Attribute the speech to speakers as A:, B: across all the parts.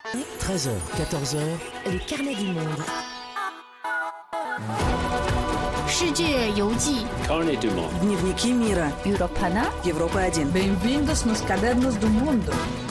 A: 13h, 14h,
B: le carnet du monde.
C: 世界游记
D: Carnet du monde.
E: Dnevniki mira.
C: Europana.
E: Европа 1.
F: Bem-vindos nos cadernos do mundo.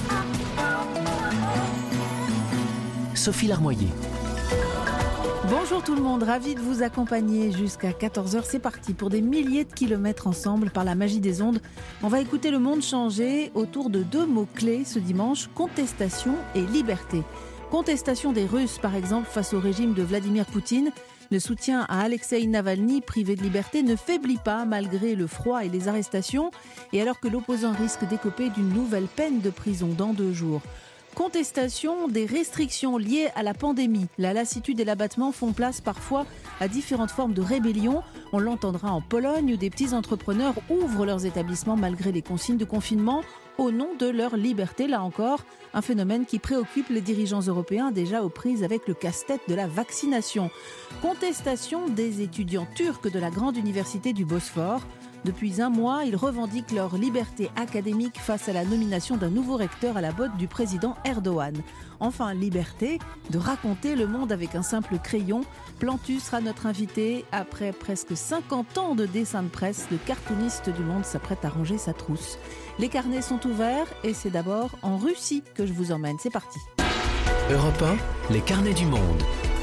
A: Sophie Larmoyer.
G: Bonjour tout le monde, ravi de vous accompagner jusqu'à 14h. C'est parti pour des milliers de kilomètres ensemble par la magie des ondes. On va écouter le monde changer autour de deux mots-clés ce dimanche, contestation et liberté. Contestation des Russes par exemple face au régime de Vladimir Poutine. Le soutien à Alexeï Navalny, privé de liberté, ne faiblit pas malgré le froid et les arrestations. Et alors que l'opposant risque d'écoper d'une nouvelle peine de prison dans 2 jours. Contestation des restrictions liées à la pandémie. La lassitude et l'abattement font place parfois à différentes formes de rébellion. On l'entendra en Pologne où des petits entrepreneurs ouvrent leurs établissements malgré les consignes de confinement au nom de leur liberté. Là encore, un phénomène qui préoccupe les dirigeants européens déjà aux prises avec le casse-tête de la vaccination. Contestation des étudiants turcs de la grande université du Bosphore. Depuis 1 mois, ils revendiquent leur liberté académique face à la nomination d'un nouveau recteur à la botte du président Erdogan. Enfin, liberté de raconter le monde avec un simple crayon. Plantu sera notre invité. Après presque 50 ans de dessin de presse, le cartooniste du monde s'apprête à ranger sa trousse. Les carnets sont ouverts et c'est d'abord en Russie que je vous emmène. C'est parti.
A: Europe 1, les carnets du monde.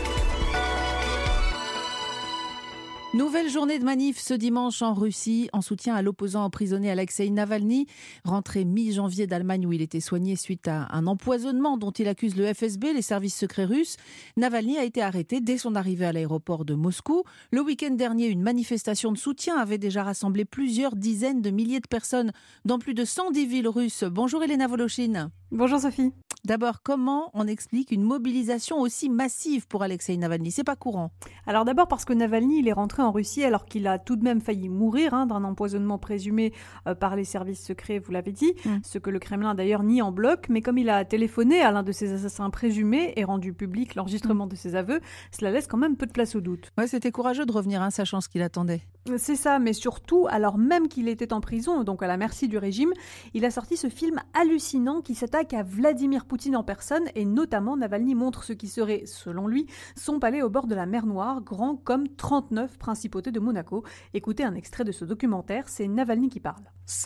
G: Nouvelle journée de manif ce dimanche en Russie en soutien à l'opposant emprisonné Alexeï Navalny. Rentré mi-janvier d'Allemagne où il était soigné suite à un empoisonnement dont il accuse le FSB, les services secrets russes. Navalny a été arrêté dès son arrivée à l'aéroport de Moscou. Le week-end dernier, une manifestation de soutien avait déjà rassemblé plusieurs dizaines de milliers de personnes dans plus de 110 villes russes. Bonjour Elena Volochine.
H: Bonjour Sophie.
G: D'abord, comment on explique une mobilisation aussi massive pour Alexeï Navalny ? C'est pas courant.
H: Alors d'abord parce que Navalny, il est rentré en Russie alors qu'il a tout de même failli mourir d'un empoisonnement présumé par les services secrets, vous l'avez dit, ce que le Kremlin d'ailleurs nie en bloc, mais comme il a téléphoné à l'un de ses assassins présumés et rendu public l'enregistrement de ses aveux, cela laisse quand même peu de place au doute.
G: Ouais, c'était courageux de revenir, sachant ce qu'il attendait.
H: C'est ça, mais surtout, alors même qu'il était en prison, donc à la merci du régime, il a sorti ce film hallucinant qui s'attaque à Vladimir Poutine en personne et notamment Navalny montre ce qui serait, selon lui, son palais au bord de la mer Noire, grand comme 39 principautés de Monaco. Écoutez un extrait de ce documentaire, c'est Navalny qui parle.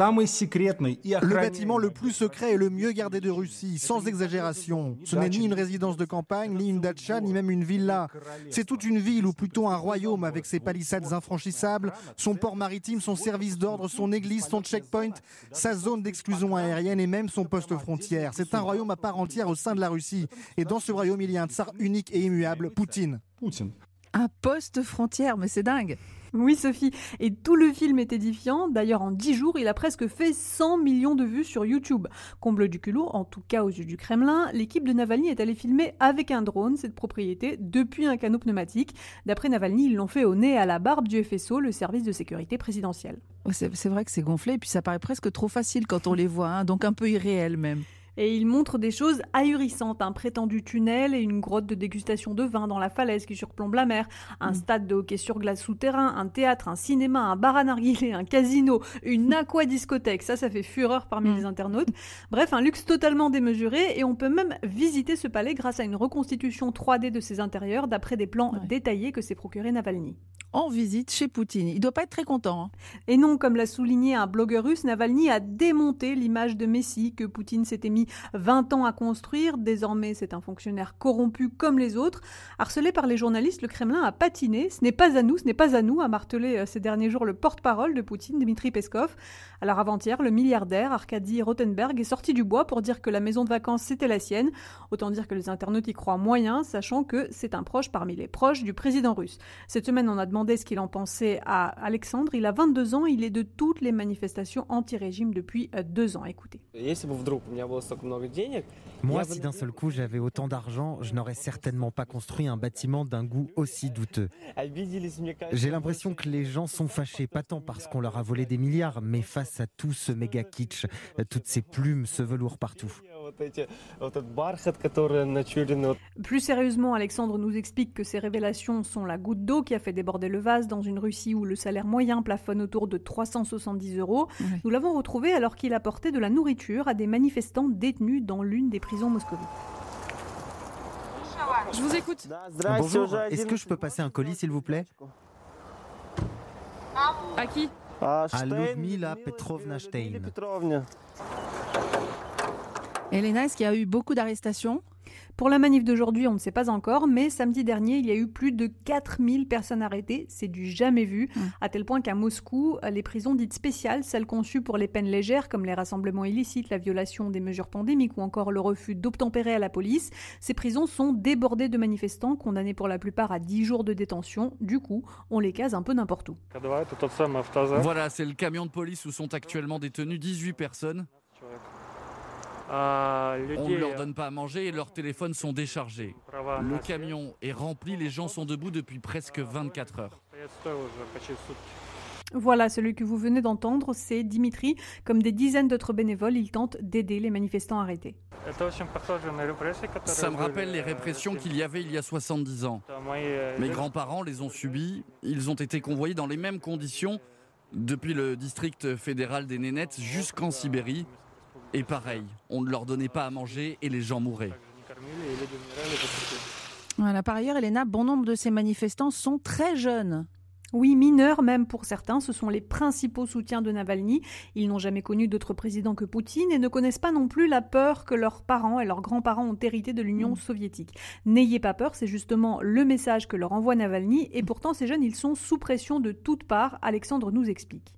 I: Le bâtiment le plus secret et le mieux gardé de Russie, sans exagération. Ce n'est ni une résidence de campagne, ni une datcha, ni même une villa. C'est toute une ville, ou plutôt un royaume avec ses palissades infranchissables, son port maritime, son service d'ordre, son église, son checkpoint, sa zone d'exclusion aérienne et même son poste frontière. C'est un royaume à part entière au sein de la Russie. Et dans ce royaume, il y a un tsar unique et immuable, Poutine.
G: Un poste frontière, mais c'est dingue.
H: Oui Sophie, et tout le film est édifiant. D'ailleurs en 10 jours, il a presque fait 100 millions de vues sur YouTube. Comble du culot, en tout cas aux yeux du Kremlin, l'équipe de Navalny est allée filmer avec un drone cette propriété depuis un canot pneumatique. D'après Navalny, ils l'ont fait au nez et à la barbe du FSO, le service de sécurité présidentiel.
G: C'est vrai que c'est gonflé et puis ça paraît presque trop facile quand on les voit, donc un peu irréel même.
H: Et il montre des choses ahurissantes, un prétendu tunnel et une grotte de dégustation de vin dans la falaise qui surplombe la mer, un stade de hockey sur glace souterrain, un théâtre, un cinéma, un bar à narguilé, un casino, une aquadiscothèque, ça fait fureur parmi les internautes. Bref, un luxe totalement démesuré et on peut même visiter ce palais grâce à une reconstitution 3D de ses intérieurs d'après des plans détaillés que s'est procuré Navalny.
G: En visite chez Poutine, il doit pas être très content.
H: Et non, comme l'a souligné un blogueur russe, Navalny a démonté l'image de Messie que Poutine s'était mis 20 ans à construire. Désormais, c'est un fonctionnaire corrompu comme les autres. Harcelé par les journalistes, le Kremlin a patiné. Ce n'est pas à nous, a martelé ces derniers jours le porte-parole de Poutine, Dmitri Peskov. Alors avant-hier, le milliardaire Arkady Rotenberg est sorti du bois pour dire que la maison de vacances, c'était la sienne. Autant dire que les internautes y croient moyen, sachant que c'est un proche parmi les proches du président russe. Cette semaine, on a demandé ce qu'il en pensait à Alexandre. Il a 22 ans, il est de toutes les manifestations anti-régime depuis 2 ans. Écoutez.
J: Moi, si d'un seul coup j'avais autant d'argent, je n'aurais certainement pas construit un bâtiment d'un goût aussi douteux. J'ai l'impression que les gens sont fâchés, pas tant parce qu'on leur a volé des milliards, mais face à tout ce méga kitsch, toutes ces plumes, ce velours partout.
H: Plus sérieusement, Alexandre nous explique que ces révélations sont la goutte d'eau qui a fait déborder le vase dans une Russie où le salaire moyen plafonne autour de 370 €. Oui. Nous l'avons retrouvé alors qu'il apportait de la nourriture à des manifestants détenus dans l'une des prisons moscovites.
B: Je vous écoute.
J: Bonjour, est-ce que je peux passer un colis s'il vous plaît?
B: À qui?
J: À Ludmila Petrovna Stein.
G: Elena, est-ce qu'il y a eu beaucoup d'arrestations?
H: Pour la manif d'aujourd'hui, on ne sait pas encore, mais samedi dernier, il y a eu plus de 4000 personnes arrêtées. C'est du jamais vu, à tel point qu'à Moscou, les prisons dites spéciales, celles conçues pour les peines légères, comme les rassemblements illicites, la violation des mesures pandémiques ou encore le refus d'obtempérer à la police, ces prisons sont débordées de manifestants, condamnés pour la plupart à 10 jours de détention. Du coup, on les case un peu n'importe où.
D: Voilà, c'est le camion de police où sont actuellement détenues 18 personnes. On ne leur donne pas à manger et leurs téléphones sont déchargés. Le camion est rempli, les gens sont debout depuis presque 24 heures.
H: Voilà, celui que vous venez d'entendre, c'est Dimitri. Comme des dizaines d'autres bénévoles, il tente d'aider les manifestants arrêtés.
D: Ça me rappelle les répressions qu'il y avait il y a 70 ans. Mes grands-parents les ont subies, ils ont été convoyés dans les mêmes conditions depuis le district fédéral des Nénettes jusqu'en Sibérie. Et pareil, on ne leur donnait pas à manger et les gens mouraient.
G: Voilà, par ailleurs, Elena, bon nombre de ces manifestants sont très jeunes.
H: Oui, mineurs même pour certains, ce sont les principaux soutiens de Navalny. Ils n'ont jamais connu d'autre président que Poutine et ne connaissent pas non plus la peur que leurs parents et leurs grands-parents ont hérité de l'Union soviétique. N'ayez pas peur, c'est justement le message que leur envoie Navalny et pourtant ces jeunes, ils sont sous pression de toutes parts. Alexandre nous explique.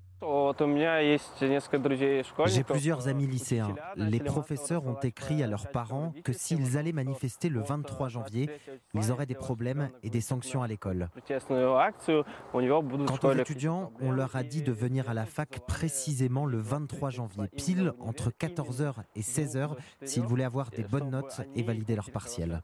J: J'ai plusieurs amis lycéens. Les professeurs ont écrit à leurs parents que s'ils allaient manifester le 23 janvier, ils auraient des problèmes et des sanctions à l'école. Quant aux étudiants, on leur a dit de venir à la fac précisément le 23 janvier, pile entre 14h et 16h, s'ils voulaient avoir des bonnes notes et valider leur partiel.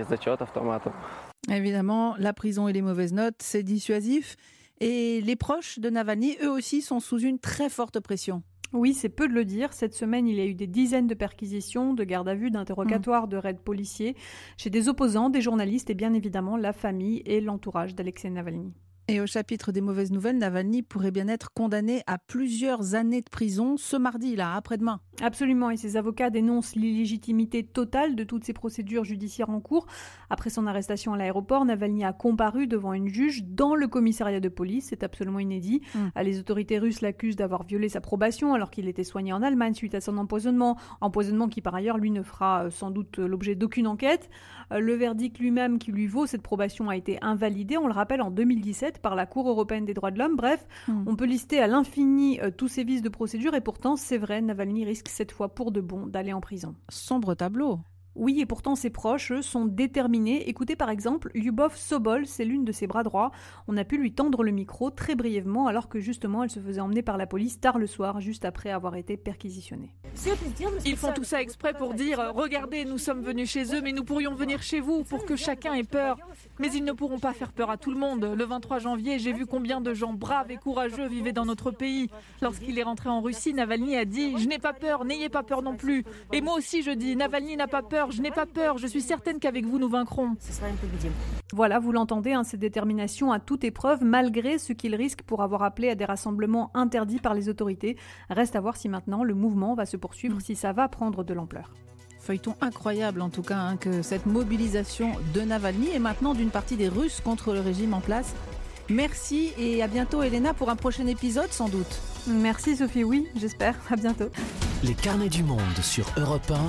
G: Évidemment, la prison et les mauvaises notes, c'est dissuasif. Et les proches de Navalny, eux aussi, sont sous une très forte pression.
H: Oui, c'est peu de le dire. Cette semaine, il y a eu des dizaines de perquisitions, de gardes à vue, d'interrogatoires, de raids policiers chez des opposants, des journalistes et bien évidemment la famille et l'entourage d'Alexei Navalny.
G: Et au chapitre des mauvaises nouvelles, Navalny pourrait bien être condamné à plusieurs années de prison ce mardi, là, après-demain.
H: Absolument, et ses avocats dénoncent l'illégitimité totale de toutes ces procédures judiciaires en cours. Après son arrestation à l'aéroport, Navalny a comparu devant une juge dans le commissariat de police. C'est absolument inédit. Les autorités russes l'accusent d'avoir violé sa probation alors qu'il était soigné en Allemagne suite à son empoisonnement. Empoisonnement qui, par ailleurs, lui ne fera sans doute l'objet d'aucune enquête. Le verdict lui-même qui lui vaut cette probation a été invalidé, on le rappelle, en 2017 par la Cour européenne des droits de l'homme. Bref, on peut lister à l'infini tous ces vices de procédure et pourtant, c'est vrai, Navalny risque cette fois pour de bon d'aller en prison.
G: Sombre tableau.
H: Oui, et pourtant ses proches, eux, sont déterminés. Écoutez par exemple, Lyubov Sobol, c'est l'une de ses bras droits. On a pu lui tendre le micro très brièvement alors que justement elle se faisait emmener par la police tard le soir, juste après avoir été perquisitionnée.
B: Ils font tout ça exprès pour dire « Regardez, nous sommes venus chez eux, mais nous pourrions venir chez vous pour que chacun ait peur. » Mais ils ne pourront pas faire peur à tout le monde. Le 23 janvier, j'ai vu combien de gens braves et courageux vivaient dans notre pays. Lorsqu'il est rentré en Russie, Navalny a dit « Je n'ai pas peur, n'ayez pas peur non plus. » Et moi aussi je dis « Navalny n'a pas peur. Je n'ai pas peur, je suis certaine qu'avec vous nous vaincrons. »
H: Voilà, vous l'entendez, cette détermination à toute épreuve, malgré ce qu'il risque pour avoir appelé à des rassemblements interdits par les autorités. Reste à voir si maintenant le mouvement va se poursuivre, si ça va prendre de l'ampleur.
G: Feuilleton incroyable en tout cas, que cette mobilisation de Navalny et maintenant d'une partie des Russes contre le régime en place. Merci et à bientôt Elena pour un prochain épisode sans doute.
H: Merci Sophie, oui, j'espère. À bientôt.
A: Les carnets du monde sur Europe 1.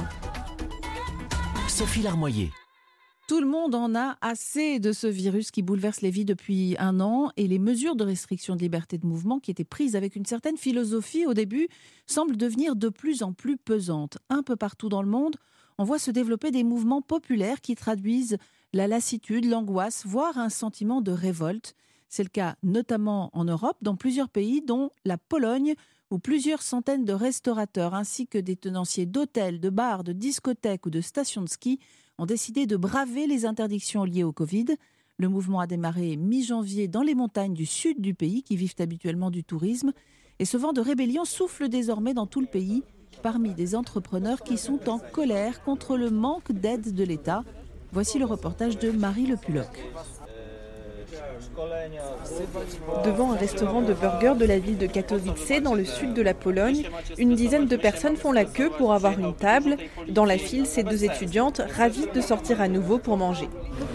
A: Sophie Larmoyer.
G: Tout le monde en a assez de ce virus qui bouleverse les vies depuis un an et les mesures de restriction de liberté de mouvement qui étaient prises avec une certaine philosophie au début semblent devenir de plus en plus pesantes. Un peu partout dans le monde, on voit se développer des mouvements populaires qui traduisent la lassitude, l'angoisse, voire un sentiment de révolte. C'est le cas notamment en Europe, dans plusieurs pays dont la Pologne, où plusieurs centaines de restaurateurs ainsi que des tenanciers d'hôtels, de bars, de discothèques ou de stations de ski ont décidé de braver les interdictions liées au Covid. Le mouvement a démarré mi-janvier dans les montagnes du sud du pays qui vivent habituellement du tourisme. Et ce vent de rébellion souffle désormais dans tout le pays parmi des entrepreneurs qui sont en colère contre le manque d'aide de l'État. Voici le reportage de Marie Le Pulloc.
E: Devant un restaurant de burgers de la ville de Katowice, dans le sud de la Pologne, une dizaine de personnes font la queue pour avoir une table. Dans la file, ces deux étudiantes, ravies de sortir à nouveau pour manger.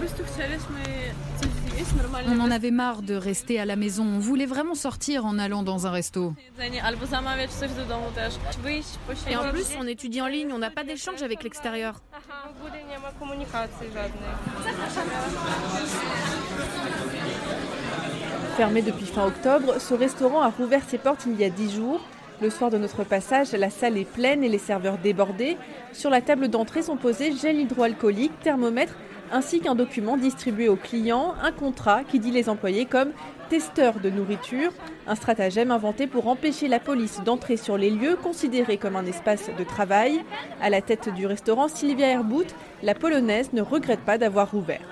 K: On en avait marre de rester à la maison. On voulait vraiment sortir en allant dans un resto.
L: Et en plus, on étudie en ligne, on n'a pas d'échange avec l'extérieur.
E: Fermé depuis fin octobre, ce restaurant a rouvert ses portes il y a 10 jours. Le soir de notre passage, la salle est pleine et les serveurs débordés. Sur la table d'entrée sont posés gel hydroalcoolique, thermomètre, ainsi qu'un document distribué aux clients, un contrat qui dit les employés comme testeurs de nourriture, un stratagème inventé pour empêcher la police d'entrer sur les lieux considérés comme un espace de travail. À la tête du restaurant, Sylwia Herbut, la polonaise ne regrette pas d'avoir rouvert.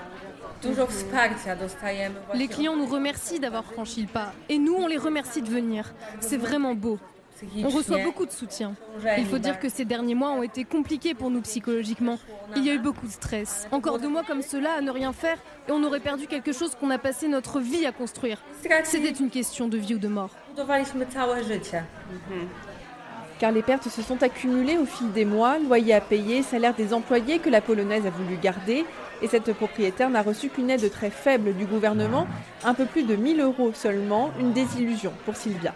L: Les clients nous remercient d'avoir franchi le pas et nous, on les remercie de venir. C'est vraiment beau. On reçoit beaucoup de soutien. Il faut dire que ces derniers mois ont été compliqués pour nous psychologiquement. Il y a eu beaucoup de stress. Encore 2 mois comme cela à ne rien faire et on aurait perdu quelque chose qu'on a passé notre vie à construire. C'était une question de vie ou de mort.
E: Car les pertes se sont accumulées au fil des mois, loyer à payer, salaire des employés que la polonaise a voulu garder. Et cette propriétaire n'a reçu qu'une aide très faible du gouvernement, un peu plus de 1 000 € seulement, une désillusion pour Sylwia.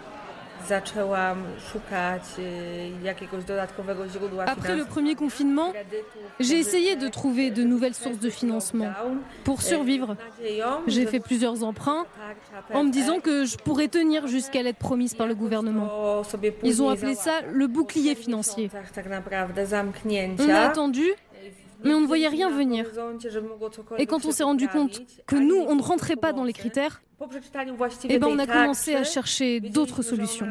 L: Après le premier confinement, j'ai essayé de trouver de nouvelles sources de financement pour survivre. J'ai fait plusieurs emprunts en me disant que je pourrais tenir jusqu'à l'aide promise par le gouvernement. Ils ont appelé ça le bouclier financier. On a attendu, mais on ne voyait rien venir. Et quand on s'est rendu compte que nous, on ne rentrait pas dans les critères, on a commencé à chercher d'autres solutions.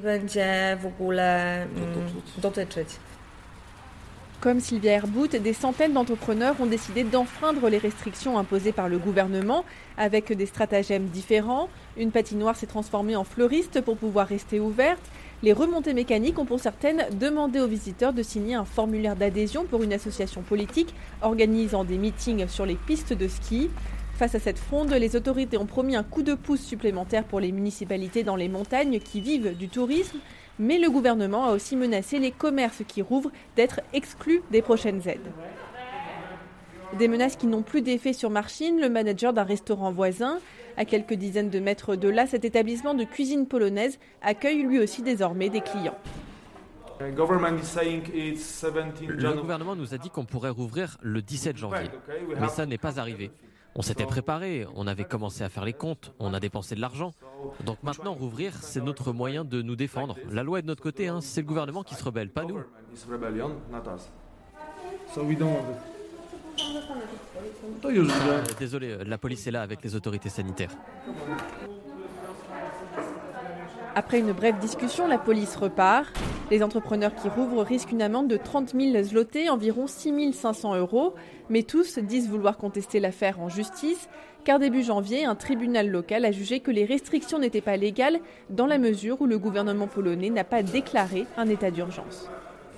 E: Comme Sylwia Herbut, des centaines d'entrepreneurs ont décidé d'enfreindre les restrictions imposées par le gouvernement avec des stratagèmes différents. Une patinoire s'est transformée en fleuriste pour pouvoir rester ouverte. Les remontées mécaniques ont pour certaines demandé aux visiteurs de signer un formulaire d'adhésion pour une association politique organisant des meetings sur les pistes de ski. Face à cette fronde, les autorités ont promis un coup de pouce supplémentaire pour les municipalités dans les montagnes qui vivent du tourisme. Mais le gouvernement a aussi menacé les commerces qui rouvrent d'être exclus des prochaines aides. Des menaces qui n'ont plus d'effet sur Marcin, le manager d'un restaurant voisin. À quelques dizaines de mètres de là, cet établissement de cuisine polonaise accueille lui aussi désormais des clients.
M: Le gouvernement nous a dit qu'on pourrait rouvrir le 17 janvier, mais ça n'est pas arrivé. On s'était préparé, on avait commencé à faire les comptes, on a dépensé de l'argent. Donc maintenant, rouvrir, c'est notre moyen de nous défendre. La loi est de notre côté, c'est le gouvernement qui se rebelle, pas nous. Désolé, la police est là avec les autorités sanitaires.
E: Après une brève discussion, la police repart. Les entrepreneurs qui rouvrent risquent une amende de 30 000 zloty, environ 6 500 €. Mais tous disent vouloir contester l'affaire en justice, car début janvier, un tribunal local a jugé que les restrictions n'étaient pas légales dans la mesure où le gouvernement polonais n'a pas déclaré un état d'urgence.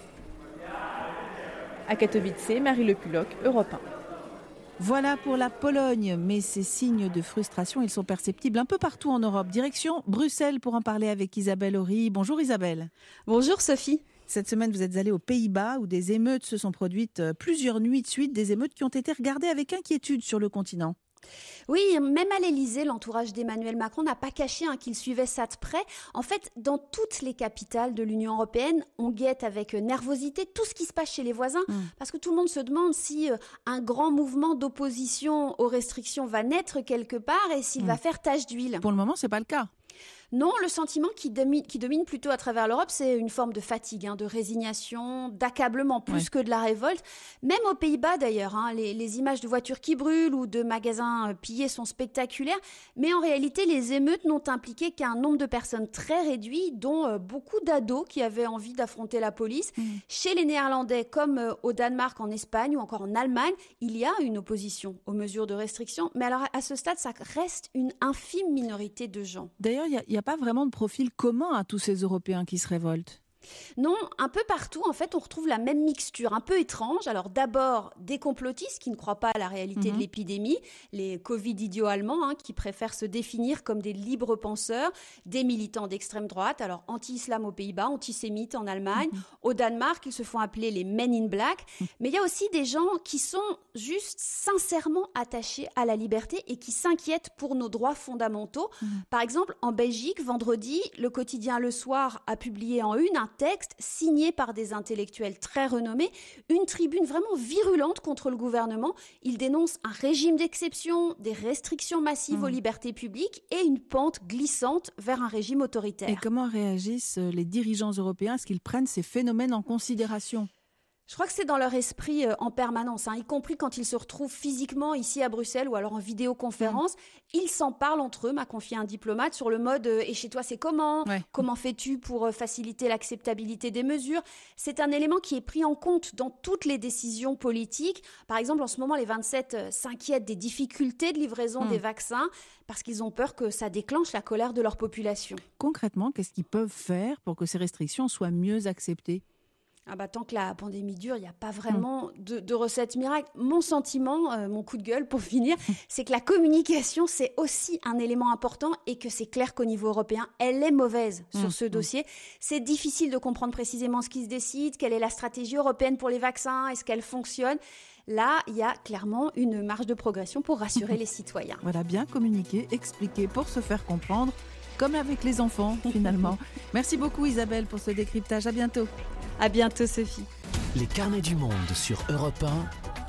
E: À Katowice, Marie Le Pulloc, Europe 1.
G: Voilà pour la Pologne, mais ces signes de frustration, ils sont perceptibles un peu partout en Europe. Direction Bruxelles pour en parler avec Isabelle Horry. Bonjour Isabelle.
N: Bonjour Sophie.
G: Cette semaine, vous êtes allée aux Pays-Bas où des émeutes se sont produites plusieurs nuits de suite, des émeutes qui ont été regardées avec inquiétude sur le continent.
N: Oui, même à l'Elysée, l'entourage d'Emmanuel Macron n'a pas caché qu'il suivait ça de près. En fait, dans toutes les capitales de l'Union européenne, on guette avec nervosité tout ce qui se passe chez les voisins, parce que tout le monde se demande si un grand mouvement d'opposition aux restrictions va naître quelque part et s'il va faire tache d'huile.
G: Pour le moment, c'est pas le cas.
N: Non, le sentiment qui domine plutôt à travers l'Europe, c'est une forme de fatigue, de résignation, d'accablement, plus que de la révolte. Même aux Pays-Bas d'ailleurs, les images de voitures qui brûlent ou de magasins pillés sont spectaculaires. Mais en réalité, les émeutes n'ont impliqué qu'un nombre de personnes très réduit, dont beaucoup d'ados qui avaient envie d'affronter la police. Chez les Néerlandais, comme au Danemark, en Espagne ou encore en Allemagne, il y a une opposition aux mesures de restriction. Mais alors à ce stade, ça reste une infime minorité de gens.
G: D'ailleurs, il n'y a pas vraiment de profil commun à tous ces Européens qui se révoltent.
N: Non, un peu partout, en fait, on retrouve la même mixture, un peu étrange. Alors d'abord, des complotistes qui ne croient pas à la réalité de l'épidémie, les Covid-idiots allemands, qui préfèrent se définir comme des libres penseurs, des militants d'extrême droite, alors anti-islam aux Pays-Bas, antisémites en Allemagne, au Danemark, ils se font appeler les Men in Black. Mais il y a aussi des gens qui sont juste sincèrement attachés à la liberté et qui s'inquiètent pour nos droits fondamentaux. Par exemple, en Belgique, vendredi, le quotidien Le Soir a publié en une un texte signé par des intellectuels très renommés, une tribune vraiment virulente contre le gouvernement. Il dénonce un régime d'exception, des restrictions massives aux libertés publiques et une pente glissante vers un régime autoritaire.
G: Et comment réagissent les dirigeants européens? Est-ce qu'ils prennent ces phénomènes en considération?
N: Je crois que c'est dans leur esprit en permanence, y compris quand ils se retrouvent physiquement ici à Bruxelles ou alors en vidéoconférence. Ils s'en parlent entre eux, m'a confié un diplomate, sur le mode « et chez toi c'est comment ? Comment fais-tu pour faciliter l'acceptabilité des mesures ?» C'est un élément qui est pris en compte dans toutes les décisions politiques. Par exemple, en ce moment, les 27 s'inquiètent des difficultés de livraison des vaccins parce qu'ils ont peur que ça déclenche la colère de leur population.
G: Concrètement, qu'est-ce qu'ils peuvent faire pour que ces restrictions soient mieux acceptées ?
N: Tant que la pandémie dure, il n'y a pas vraiment de recette miracle. Mon sentiment, mon coup de gueule pour finir, c'est que la communication, c'est aussi un élément important et que c'est clair qu'au niveau européen, elle est mauvaise sur ce dossier. C'est difficile de comprendre précisément ce qui se décide, quelle est la stratégie européenne pour les vaccins, est-ce qu'elle fonctionne. Là, il y a clairement une marge de progression pour rassurer les citoyens.
G: Voilà, bien communiquer, expliquer pour se faire comprendre, comme avec les enfants finalement. Merci beaucoup Isabelle pour ce décryptage. À bientôt.
N: À bientôt Sophie.
A: Les carnets du monde sur Europe 1.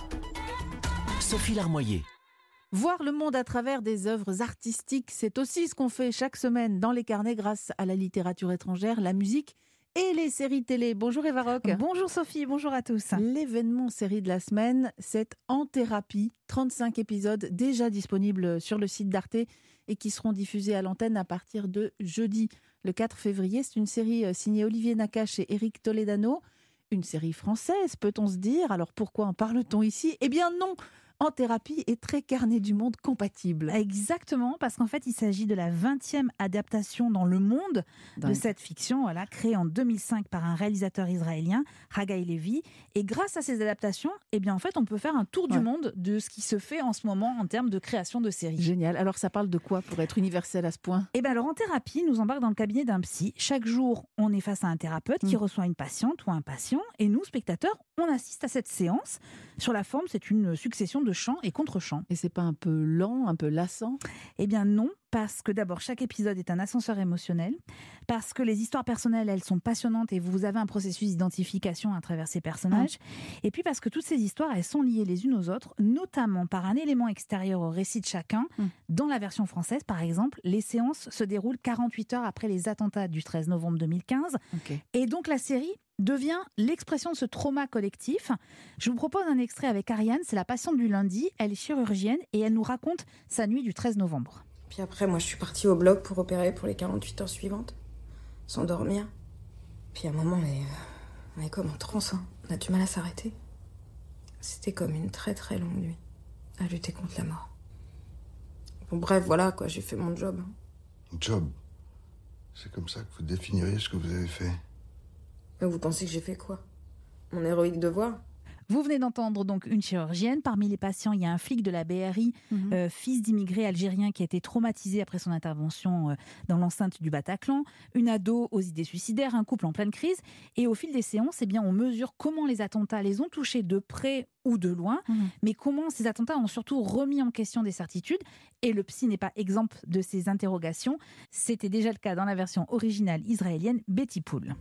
A: Sophie Larmoyer.
G: Voir le monde à travers des œuvres artistiques, c'est aussi ce qu'on fait chaque semaine dans les carnets grâce à la littérature étrangère, la musique et les séries télé. Bonjour Eva Rock.
O: Bonjour Sophie, bonjour à tous.
G: L'événement série de la semaine, c'est En Thérapie, 35 épisodes déjà disponibles sur le site d'Arte et qui seront diffusés à l'antenne à partir de jeudi, le 4 février. C'est une série signée Olivier Nakache et Éric Toledano. Une série française, peut-on se dire. Alors pourquoi en parle-t-on ici ? Eh bien non, En Thérapie est très carnet du monde compatible.
O: Exactement, parce qu'en fait, il s'agit de la 20e adaptation dans le monde de cette fiction, créée en 2005 par un réalisateur israélien, Haggai Levy. Et grâce à ces adaptations, en fait, on peut faire un tour du monde de ce qui se fait en ce moment en termes de création de séries.
G: Génial. Alors, ça parle de quoi pour être universel à ce point ?
O: Alors, En Thérapie nous embarque dans le cabinet d'un psy. Chaque jour, on est face à un thérapeute qui reçoit une patiente ou un patient. Et nous, spectateurs, on assiste à cette séance. Sur la forme, c'est une succession de chants et contre-chants.
G: Et c'est pas un peu lent, un peu lassant ?
O: Non, parce que d'abord, chaque épisode est un ascenseur émotionnel, parce que les histoires personnelles, elles sont passionnantes et vous avez un processus d'identification à travers ces personnages, et puis parce que toutes ces histoires, elles sont liées les unes aux autres, notamment par un élément extérieur au récit de chacun. Dans la version française, par exemple, les séances se déroulent 48 heures après les attentats du 13 novembre 2015, et donc la série devient l'expression de ce trauma collectif. Je vous propose un extrait avec Ariane, c'est la patiente du lundi, elle est chirurgienne et elle nous raconte sa nuit du 13 novembre.
P: Puis après, moi, je suis partie au bloc pour opérer pour les 48 heures suivantes, sans dormir. Puis à un moment, on est comme en transe, on a du mal à s'arrêter. C'était comme une très très longue nuit, à lutter contre la mort. Bon, bref, voilà, quoi, j'ai fait mon job.
Q: Job ? C'est comme ça que vous définiriez ce que vous avez fait ?
P: Vous pensez que j'ai fait quoi ? Mon héroïque devoir ?
O: Vous venez d'entendre donc une chirurgienne. Parmi les patients, il y a un flic de la BRI, fils d'immigrés algériens qui a été traumatisé après son intervention dans l'enceinte du Bataclan, une ado aux idées suicidaires, un couple en pleine crise. Et au fil des séances, on mesure comment les attentats les ont touchés de près ou de loin, mais comment ces attentats ont surtout remis en question des certitudes. Et le psy n'est pas exempt de ces interrogations. C'était déjà le cas dans la version originale israélienne Betty Pool.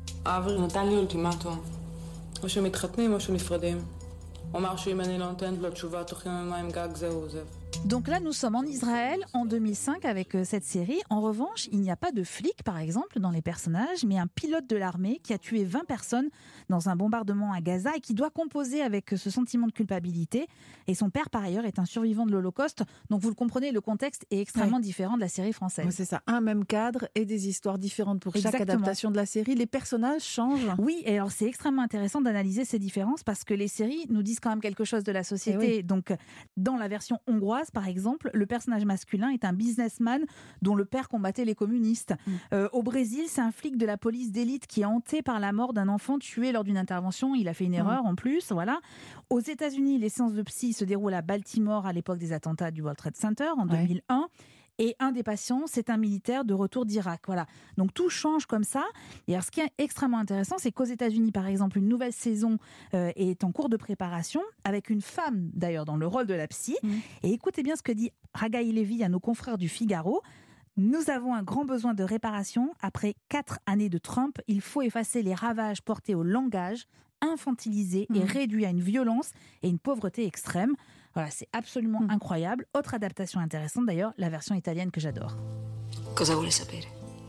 O: Donc là, nous sommes en Israël en 2005 avec cette série. En revanche, il n'y a pas de flic, par exemple, dans les personnages, mais un pilote de l'armée qui a tué 20 personnes dans un bombardement à Gaza et qui doit composer avec ce sentiment de culpabilité. Et son père, par ailleurs, est un survivant de l'Holocauste. Donc vous le comprenez, le contexte est extrêmement différent de la série française.
G: C'est ça, un même cadre et des histoires différentes pour chaque adaptation de la série. Les personnages changent.
O: Oui, et alors c'est extrêmement intéressant d'analyser ces différences parce que les séries nous disent quand même quelque chose de la société. Donc dans la version hongroise, hongroise, par exemple, le personnage masculin est un businessman dont le père combattait les communistes. Au Brésil, c'est un flic de la police d'élite qui est hanté par la mort d'un enfant tué lors d'une intervention. Il a fait une erreur en plus, voilà. Aux États-Unis, les séances de psy se déroulent à Baltimore à l'époque des attentats du World Trade Center en 2001. Et un des patients, c'est un militaire de retour d'Irak. Voilà. Donc tout change comme ça. Et alors, ce qui est extrêmement intéressant, c'est qu'aux États-Unis, par exemple, une nouvelle saison est en cours de préparation, avec une femme d'ailleurs dans le rôle de la psy. Et écoutez bien ce que dit Ragaï Lévy à nos confrères du Figaro. Nous avons un grand besoin de réparation. Après 4 années de Trump, il faut effacer les ravages portés au langage, infantilisé et réduit à une violence et une pauvreté extrême. Voilà, c'est absolument incroyable. Autre adaptation intéressante d'ailleurs, la version italienne que j'adore.
P: Cosa vuole sapere?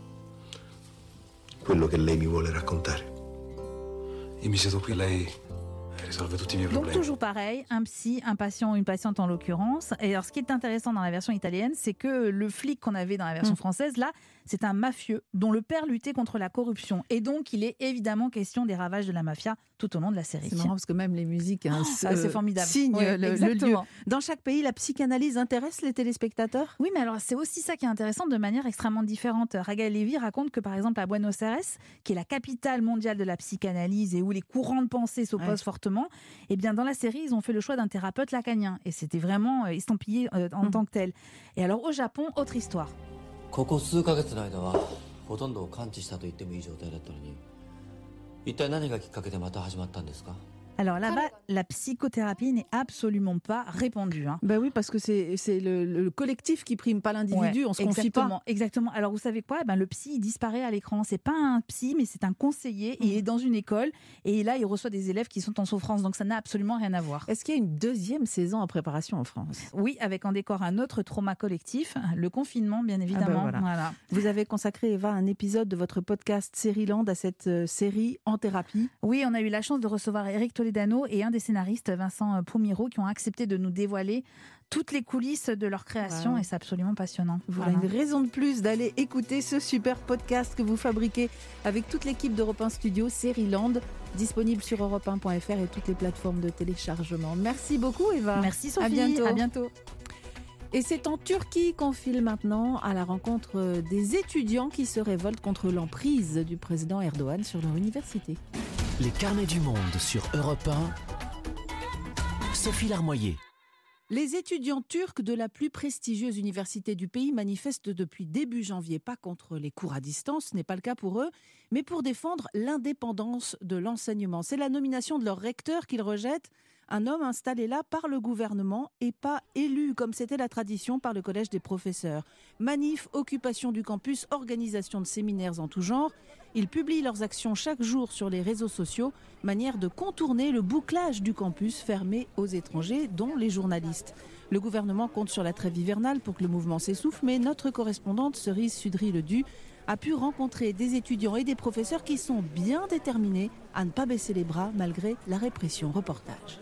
Q: Quello che lei mi vuole raccontare. Io mi siedo qui, lei risolve tutti i miei problemi.
O: Donc toujours pareil, un psy, un patient ou une patiente en l'occurrence. Et alors ce qui est intéressant dans la version italienne, c'est que le flic qu'on avait dans la version française, là, c'est un mafieux dont le père luttait contre la corruption. Et donc il est évidemment question des ravages de la mafia tout au long de la série.
G: C'est marrant parce que même les musiques
O: c'est formidable.
G: Signent le lieu.
O: Exactement.
G: Dans chaque pays, la psychanalyse intéresse les téléspectateurs?
O: Oui, mais alors c'est aussi ça qui est intéressant de manière extrêmement différente. Ragaï Lévy raconte que par exemple à Buenos Aires, qui est la capitale mondiale de la psychanalyse et où les courants de pensée s'opposent fortement, eh bien dans la série, ils ont fait le choix d'un thérapeute lacanien et c'était vraiment estampillé en tant que tel. Et alors au Japon, autre histoire.
R: ここ数ヶ月の間はほとんど完治したと言ってもいい状態だったのに、一体何がきっかけでまた始まったんですか?
O: Alors là-bas, la psychothérapie n'est absolument pas répandue.
G: Ben oui, parce que c'est le collectif qui prime, pas l'individu, on se confie pas.
O: Exactement. Alors vous savez quoi? Le psy il disparaît à l'écran. C'est pas un psy, mais c'est un conseiller. Il est dans une école et là il reçoit des élèves qui sont en souffrance. Donc ça n'a absolument rien à voir.
G: Est-ce qu'il y a une deuxième saison en préparation en France?
O: Oui, avec en décor un autre trauma collectif, le confinement bien évidemment. Voilà.
G: Vous avez consacré, Eva, un épisode de votre podcast Sérieland à cette série en thérapie.
O: Oui, on a eu la chance de recevoir Eric Toledano et un des scénaristes, Vincent Poumiro, qui ont accepté de nous dévoiler toutes les coulisses de leur création et c'est absolument passionnant.
G: Voilà une raison de plus d'aller écouter ce super podcast que vous fabriquez avec toute l'équipe d'Europe 1 Studio, Sérieland, disponible sur europe1.fr et toutes les plateformes de téléchargement. Merci beaucoup Eva.
O: Merci Sophie,
G: à bientôt. Et c'est en Turquie qu'on file maintenant à la rencontre des étudiants qui se révoltent contre l'emprise du président Erdogan sur leur université.
A: Les carnets du monde sur Europe 1. Sophie Larmoyer.
G: Les étudiants turcs de la plus prestigieuse université du pays manifestent depuis début janvier, pas contre les cours à distance, ce n'est pas le cas pour eux, mais pour défendre l'indépendance de l'enseignement. C'est la nomination de leur recteur qu'ils rejettent, un homme installé là par le gouvernement et pas élu, comme c'était la tradition par le collège des professeurs. Manif, occupation du campus, organisation de séminaires en tout genre. Ils publient leurs actions chaque jour sur les réseaux sociaux, manière de contourner le bouclage du campus fermé aux étrangers, dont les journalistes. Le gouvernement compte sur la trêve hivernale pour que le mouvement s'essouffle, mais notre correspondante Cerise Sudry-Ledu a pu rencontrer des étudiants et des professeurs qui sont bien déterminés à ne pas baisser les bras malgré la répression. Reportage.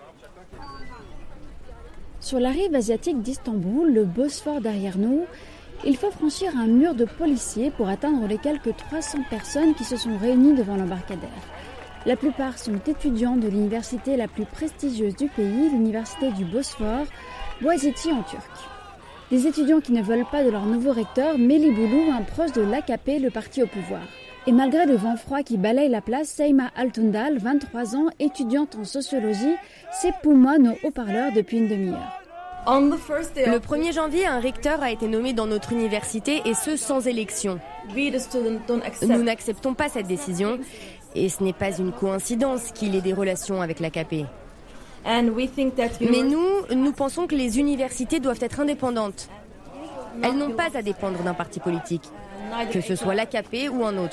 S: Sur la rive asiatique d'Istanbul, le Bosphore derrière nous, il faut franchir un mur de policiers pour atteindre les quelques 300 personnes qui se sont réunies devant l'embarcadère. La plupart sont étudiants de l'université la plus prestigieuse du pays, l'université du Bosphore, Boğaziçi en turc. Des étudiants qui ne veulent pas de leur nouveau recteur, Melih Bulu, un proche de l'AKP, le parti au pouvoir. Et malgré le vent froid qui balaye la place, Seyma Altundal, 23 ans, étudiante en sociologie, s'époumonne au haut-parleur depuis une demi-heure.
T: Le 1er janvier, un recteur a été nommé dans notre université et ce sans élection. Nous n'acceptons pas cette décision et ce n'est pas une coïncidence qu'il ait des relations avec l'AKP. Mais nous pensons que les universités doivent être indépendantes. Elles n'ont pas à dépendre d'un parti politique, que ce soit l'AKP ou un autre.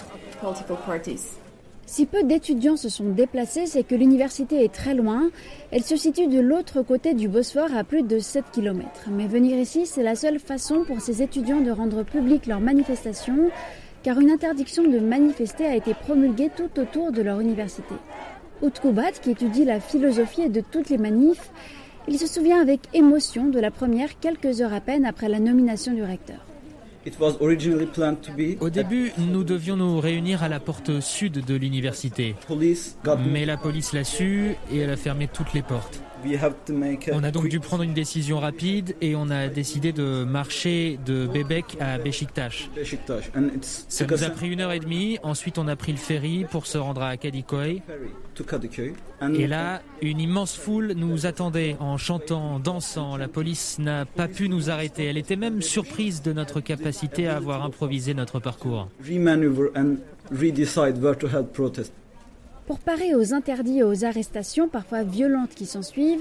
S: Si peu d'étudiants se sont déplacés, c'est que l'université est très loin. Elle se situe de l'autre côté du Bosphore à plus de 7 km. Mais venir ici, c'est la seule façon pour ces étudiants de rendre publique leur manifestation, car une interdiction de manifester a été promulguée tout autour de leur université. Utkubat, qui étudie la philosophie et de toutes les manifs, il se souvient avec émotion de la première quelques heures à peine après la nomination du recteur.
U: Au début, nous devions nous réunir à la porte sud de l'université. Mais la police l'a su et elle a fermé toutes les portes. On a donc dû prendre une décision rapide et on a décidé de marcher de Bebek à Beşiktaş. Ça nous a pris 1h30, ensuite on a pris le ferry pour se rendre à Kadıköy. Et là, une immense foule nous attendait en chantant, en dansant. La police n'a pas pu nous arrêter. Elle était même surprise de notre capacité à avoir improvisé notre parcours.
S: Pour parer aux interdits et aux arrestations parfois violentes qui s'ensuivent,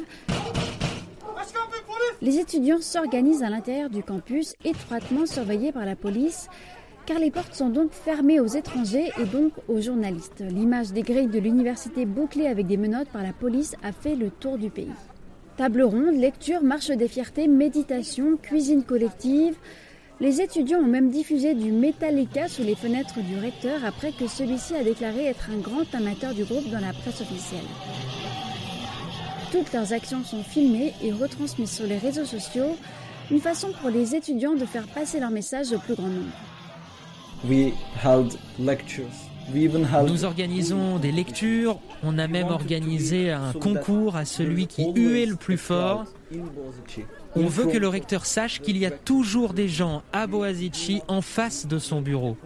S: les étudiants s'organisent à l'intérieur du campus, étroitement surveillés par la police, car les portes sont donc fermées aux étrangers et donc aux journalistes. L'image des grilles de l'université bouclées avec des menottes par la police a fait le tour du pays. Table ronde, lecture, marche des fiertés, méditation, cuisine collective. Les étudiants ont même diffusé du Metallica sous les fenêtres du recteur après que celui-ci a déclaré être un grand amateur du groupe dans la presse officielle. Toutes leurs actions sont filmées et retransmises sur les réseaux sociaux, une façon pour les étudiants de faire passer leur message au plus grand nombre.
U: Nous organisons des lectures, on a même organisé un concours à celui qui huait le plus fort. On veut que le recteur sache qu'il y a toujours des gens à Boğaziçi en face de son bureau.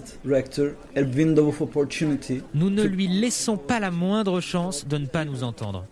U: Nous ne lui laissons pas la moindre chance de ne pas nous entendre.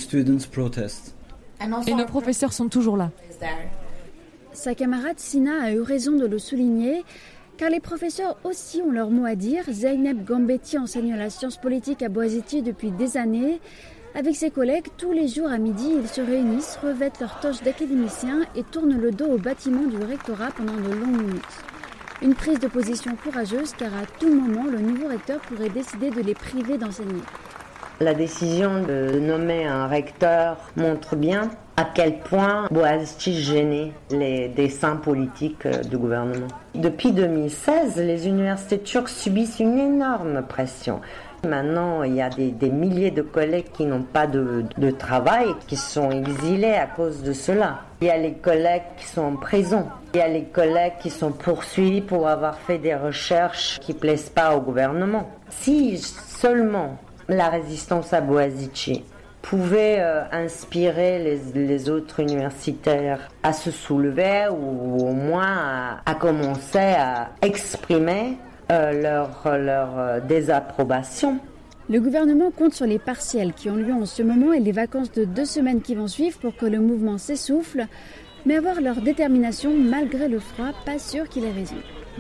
B: Et nos professeurs sont toujours là.
S: Sa camarade Sina a eu raison de le souligner, car les professeurs aussi ont leur mot à dire. Zeynep Gambeti enseigne la science politique à Boğaziçi depuis des années. Avec ses collègues, tous les jours à midi, ils se réunissent, revêtent leur toche d'académiciens et tournent le dos au bâtiment du rectorat pendant de longues minutes. Une prise de position courageuse, car à tout moment, le nouveau recteur pourrait décider de les priver d'enseigner.
C: La décision de nommer un recteur montre bien à quel point Boğaziçi gênait les desseins politiques du gouvernement. Depuis 2016, les universités turques subissent une énorme pression. Maintenant, il y a des milliers de collègues qui n'ont pas de travail, qui sont exilés à cause de cela. Il y a les collègues qui sont en prison. Il y a les collègues qui sont poursuivis pour avoir fait des recherches qui ne plaisent pas au gouvernement. Si seulement la résistance à Boğaziçi pouvait inspirer les autres universitaires à se soulever ou au moins à commencer à exprimer leur désapprobation.
S: Le gouvernement compte sur les partiels qui ont lieu en ce moment et les vacances de 2 semaines qui vont suivre pour que le mouvement s'essouffle, mais avoir leur détermination malgré le froid, pas sûr qu'il ait raison.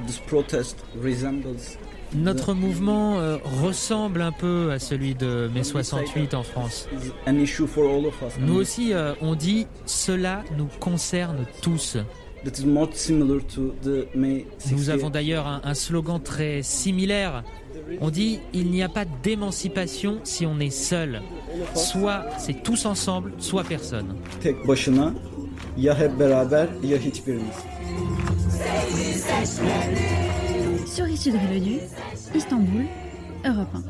U: Notre mouvement ressemble un peu à celui de mai 68 en France. Nous aussi, on dit « cela nous concerne tous ». Nous avons d'ailleurs un slogan très similaire. On dit « il n'y a pas d'émancipation si on est seul. Soit c'est tous ensemble, soit personne ».
S: Sur Issue de Rivedu, Istanbul, Europe 1.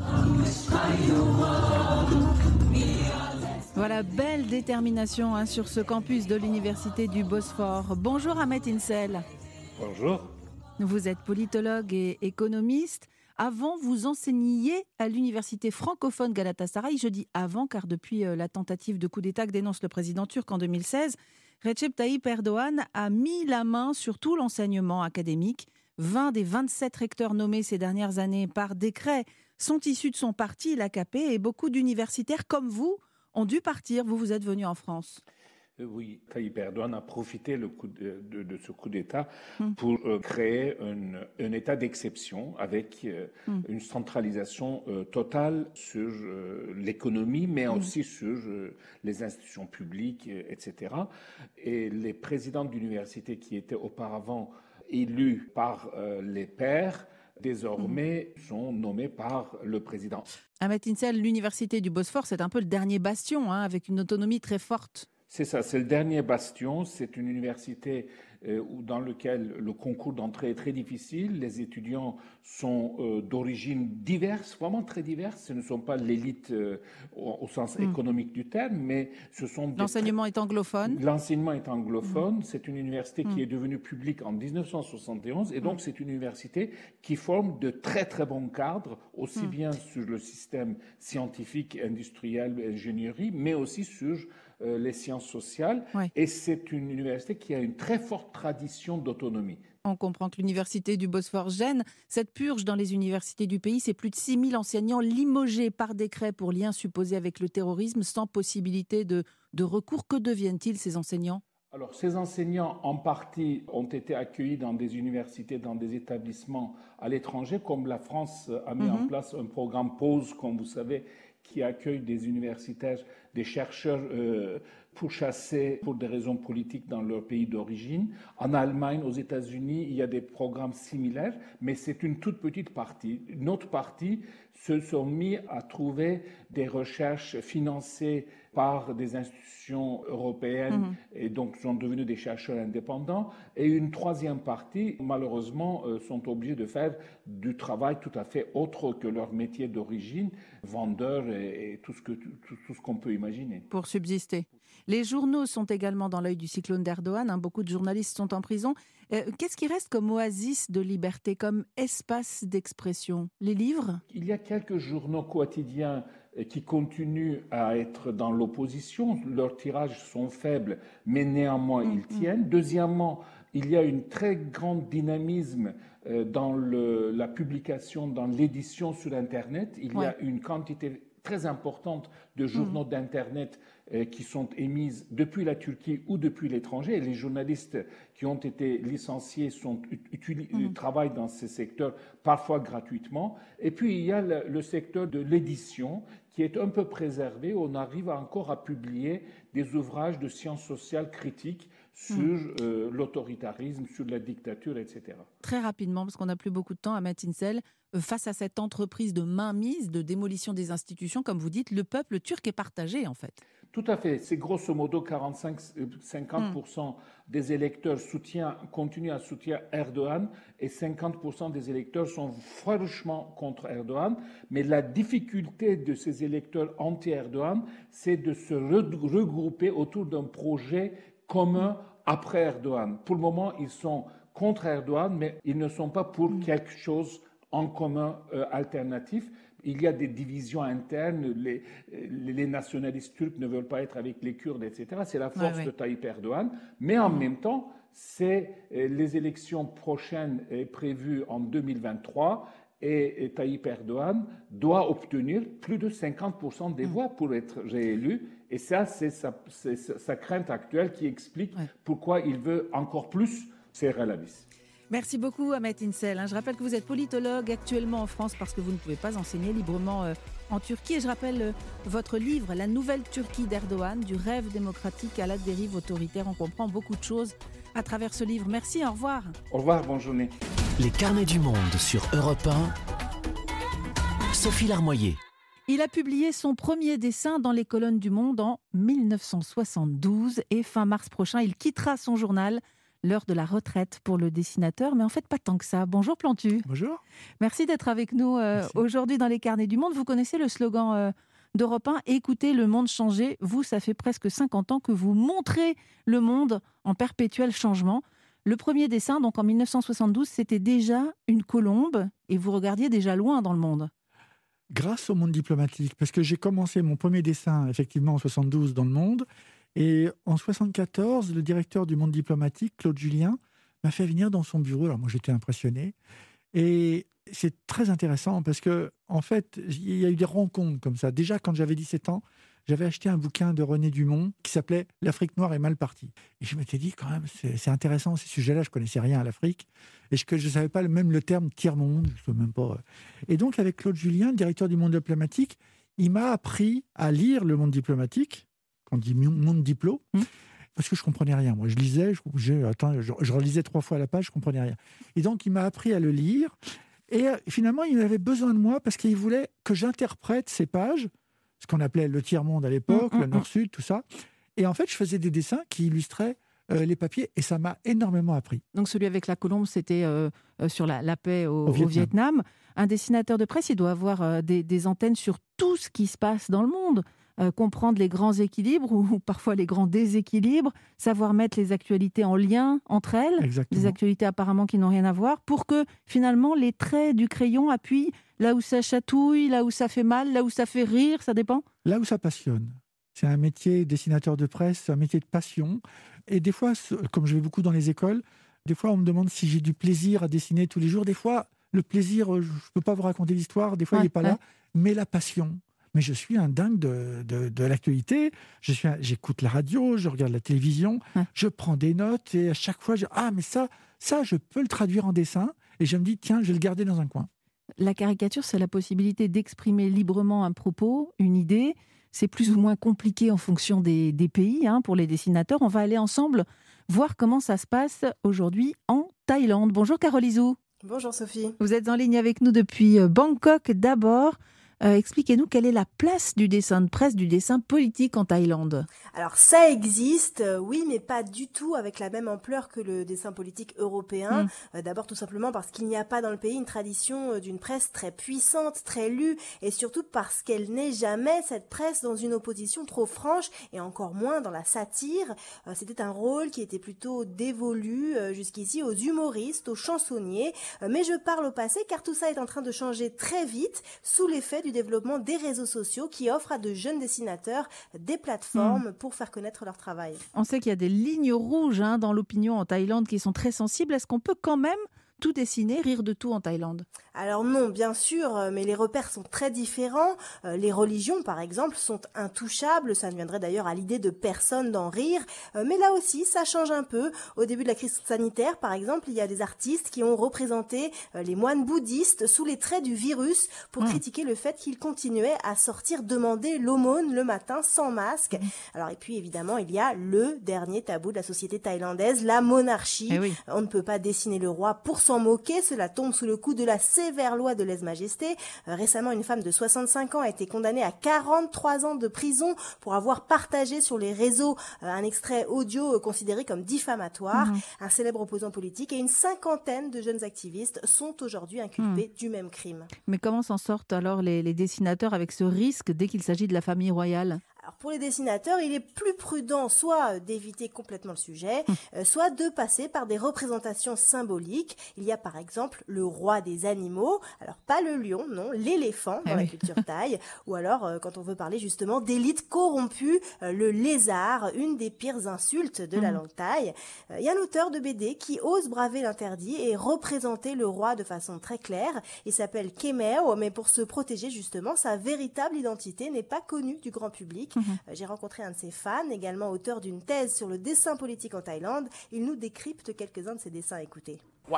G: Voilà, belle détermination sur ce campus de l'université du Bosphore. Bonjour Ahmet İnsel.
V: Bonjour.
G: Vous êtes politologue et économiste. Avant, vous enseigniez à l'université francophone Galatasaray. Je dis avant, car depuis la tentative de coup d'État que dénonce le président turc en 2016, Recep Tayyip Erdogan a mis la main sur tout l'enseignement académique. 20 des 27 recteurs nommés ces dernières années par décret sont issus de son parti, l'AKP, et beaucoup d'universitaires comme vous ont dû partir. Vous êtes venu en France.
V: Oui, Tayyip Erdogan a profité de ce coup d'État pour créer un état d'exception avec une centralisation totale sur l'économie, mais aussi sur les institutions publiques, etc. Et les présidents d'université qui étaient auparavant élus par les pairs, désormais sont nommés par le président.
G: Ahmet İnsel, l'université du Bosphore, c'est un peu le dernier bastion, avec une autonomie très forte.
V: C'est ça, c'est le dernier bastion. C'est une université dans laquelle le concours d'entrée est très difficile. Les étudiants sont d'origine diverse, vraiment très diverse. Ce ne sont pas l'élite au sens économique du terme, mais ce sont...
G: L'enseignement est anglophone.
V: L'enseignement est anglophone. C'est une université qui est devenue publique en 1971. Et donc, c'est une université qui forme de très, très bons cadres, aussi bien sur le système scientifique, industriel, ingénierie, mais aussi sur les sciences sociales.
G: Ouais.
V: Et c'est une université qui a une très forte tradition d'autonomie.
G: On comprend que l'université du Bosphore gêne. Cette purge dans les universités du pays, c'est plus de 6 000 enseignants limogés par décret pour liens supposés avec le terrorisme, sans possibilité de recours. Que deviennent-ils, ces enseignants ?
V: Alors, ces enseignants, en partie, ont été accueillis dans des universités, dans des établissements à l'étranger, comme la France a mis en place un programme PAUSE, comme vous savez, qui accueille des universitaires, des chercheurs pourchassés pour des raisons politiques dans leur pays d'origine. En Allemagne, aux États-Unis, il y a des programmes similaires, mais c'est une toute petite partie. Une autre partie se sont mis à trouver des recherches financées par des institutions européennes et donc sont devenus des chercheurs indépendants. Et une troisième partie, malheureusement, sont obligés de faire du travail tout à fait autre que leur métier d'origine, vendeurs et tout ce qu'on peut imaginer.
G: Pour subsister. Les journaux sont également dans l'œil du cyclone d'Erdogan. Beaucoup de journalistes sont en prison. Qu'est-ce qui reste comme oasis de liberté, comme espace d'expression ? Les livres ? Il
V: y a quelques journaux quotidiens qui continuent à être dans l'opposition. Leurs tirages sont faibles, mais néanmoins ils tiennent. Deuxièmement, il y a un très grand dynamisme dans la publication, dans l'édition sur Internet. Il y a une quantité très importante de journaux d'Internet qui sont émises depuis la Turquie ou depuis l'étranger. Et les journalistes qui ont été licenciés travaillent dans ces secteurs, parfois gratuitement. Et puis, il y a le secteur de l'édition qui est un peu préservé. On arrive encore à publier des ouvrages de sciences sociales critiques sur l'autoritarisme, sur la dictature, etc.
G: Très rapidement, parce qu'on n'a plus beaucoup de temps, Ahmet İnsel, face à cette entreprise de mainmise, de démolition des institutions, comme vous dites, le peuple turc est partagé, en fait.
V: Tout à fait. C'est grosso modo 45-50% des électeurs continuent à soutenir Erdogan et 50% des électeurs sont farouchement contre Erdogan. Mais la difficulté de ces électeurs anti-Erdogan, c'est de se regrouper autour d'un projet commun après Erdogan. Pour le moment, ils sont contre Erdogan, mais ils ne sont pas pour quelque chose en commun alternatif. Il y a des divisions internes, les nationalistes turcs ne veulent pas être avec les Kurdes, etc. C'est la force de Tayyip Erdogan. Mais en même temps, les élections prochaines prévues en 2023 et Tayyip Erdogan doit obtenir plus de 50% des voix pour être réélu. Et ça, c'est sa crainte actuelle qui explique pourquoi il veut encore plus serrer la vis.
G: Merci beaucoup Ahmet İnsel. Je rappelle que vous êtes politologue actuellement en France parce que vous ne pouvez pas enseigner librement en Turquie. Et je rappelle votre livre, La nouvelle Turquie d'Erdogan, du rêve démocratique à la dérive autoritaire. On comprend beaucoup de choses à travers ce livre. Merci, au revoir.
V: Au revoir, bonne journée.
A: Les carnets du monde sur Europe 1. Sophie Larmoyer.
G: Il a publié son premier dessin dans les colonnes du Monde en 1972 et fin mars prochain, il quittera son journal. L'heure de la retraite pour le dessinateur, mais en fait pas tant que ça. Bonjour Plantu.
F: Bonjour.
G: Merci d'être avec nous aujourd'hui dans les carnets du monde. Vous connaissez le slogan d'Europe 1, écoutez le monde changer. Vous, ça fait presque 50 ans que vous montrez le monde en perpétuel changement. Le premier dessin, donc en 1972, c'était déjà une colombe et vous regardiez déjà loin dans le monde.
F: Grâce au Monde diplomatique, parce que j'ai commencé mon premier dessin effectivement en 72 dans le Monde. Et en 1974, le directeur du Monde diplomatique, Claude Julien, m'a fait venir dans son bureau. Alors moi, j'étais impressionné. Et c'est très intéressant parce que, en fait, il y a eu des rencontres comme ça. Déjà, quand j'avais 17 ans, j'avais acheté un bouquin de René Dumont qui s'appelait « L'Afrique noire est mal partie ». Et je m'étais dit, quand même, c'est intéressant ces sujets-là. Je ne connaissais rien à l'Afrique. Et je ne savais pas même le terme « tiers-monde ». Je ne sais même pas. Et donc, avec Claude Julien, le directeur du Monde diplomatique, il m'a appris à lire le Monde diplomatique. On dit monde diplo, parce que je ne comprenais rien. Moi, je lisais, je relisais 3 fois la page, je ne comprenais rien. Et donc, il m'a appris à le lire. Et finalement, il avait besoin de moi parce qu'il voulait que j'interprète ces pages, ce qu'on appelait le tiers-monde à l'époque, le Nord-Sud, tout ça. Et en fait, je faisais des dessins qui illustraient les papiers et ça m'a énormément appris.
G: Donc, celui avec la colombe, c'était sur la paix au Vietnam. Un dessinateur de presse, il doit avoir des antennes sur tout ce qui se passe dans le monde. Comprendre les grands équilibres ou parfois les grands déséquilibres, savoir mettre les actualités en lien entre elles, des actualités apparemment qui n'ont rien à voir, pour que finalement les traits du crayon appuient là où ça chatouille, là où ça fait mal, là où ça fait rire, ça dépend.
F: Là où ça passionne. C'est un métier, dessinateur de presse, un métier de passion. Et des fois, comme je vais beaucoup dans les écoles, des fois on me demande si j'ai du plaisir à dessiner tous les jours. Des fois, le plaisir, je ne peux pas vous raconter l'histoire, des fois il n'est pas là, mais la passion. Mais je suis un dingue de l'actualité. J'écoute la radio, je regarde la télévision, je prends des notes et à chaque fois, mais ça, je peux le traduire en dessin. Et je me dis, tiens, je vais le garder dans un coin.
G: La caricature, c'est la possibilité d'exprimer librement un propos, une idée. C'est plus ou moins compliqué en fonction des pays pour les dessinateurs. On va aller ensemble voir comment ça se passe aujourd'hui en Thaïlande. Bonjour Carole Izou.
D: Bonjour Sophie.
G: Vous êtes en ligne avec nous depuis Bangkok d'abord. Expliquez-nous quelle est la place du dessin de presse, du dessin politique en Thaïlande.
D: Alors ça existe, oui, mais pas du tout avec la même ampleur que le dessin politique européen. D'abord tout simplement parce qu'il n'y a pas dans le pays une tradition d'une presse très puissante, très lue, et surtout parce qu'elle n'est jamais, cette presse, dans une opposition trop franche, et encore moins dans la satire. C'était un rôle qui était plutôt dévolu jusqu'ici aux humoristes, aux chansonniers. Mais je parle au passé car tout ça est en train de changer très vite sous l'effet du développement des réseaux sociaux qui offrent à de jeunes dessinateurs des plateformes pour faire connaître leur travail.
G: On sait qu'il y a des lignes rouges dans l'opinion en Thaïlande qui sont très sensibles. Est-ce qu'on peut quand même tout dessiner, rire de tout en Thaïlande?
D: Alors non, bien sûr, mais les repères sont très différents. Les religions, par exemple, sont intouchables. Ça ne viendrait d'ailleurs à l'idée de personne d'en rire. Mais là aussi, ça change un peu. Au début de la crise sanitaire, par exemple, il y a des artistes qui ont représenté les moines bouddhistes sous les traits du virus pour critiquer le fait qu'ils continuaient à sortir demander l'aumône le matin sans masque. Alors, et puis évidemment, il y a le dernier tabou de la société thaïlandaise, la monarchie. On ne peut pas dessiner le roi pour s'en moquer. Cela tombe sous le coup de la sévère loi de lèse-majesté. Récemment, une femme de 65 ans a été condamnée à 43 ans de prison pour avoir partagé sur les réseaux un extrait audio considéré comme diffamatoire. Un célèbre opposant politique et une cinquantaine de jeunes activistes sont aujourd'hui inculpés du même crime.
G: Mais comment s'en sortent alors les dessinateurs avec ce risque dès qu'il s'agit de la famille royale ?
D: Alors pour les dessinateurs, il est plus prudent soit d'éviter complètement le sujet, soit de passer par des représentations symboliques. Il y a par exemple le roi des animaux, alors pas le lion, non, l'éléphant dans la culture thaï, ou alors quand on veut parler justement d'élite corrompue, le lézard, une des pires insultes de la langue thaï. Il y a un auteur de BD qui ose braver l'interdit et représenter le roi de façon très claire. Il s'appelle Khmer, mais pour se protéger justement, sa véritable identité n'est pas connue du grand public. J'ai rencontré un de ses fans, également auteur d'une thèse sur le dessin politique en Thaïlande. Il nous décrypte quelques-uns de ses dessins. Écoutez.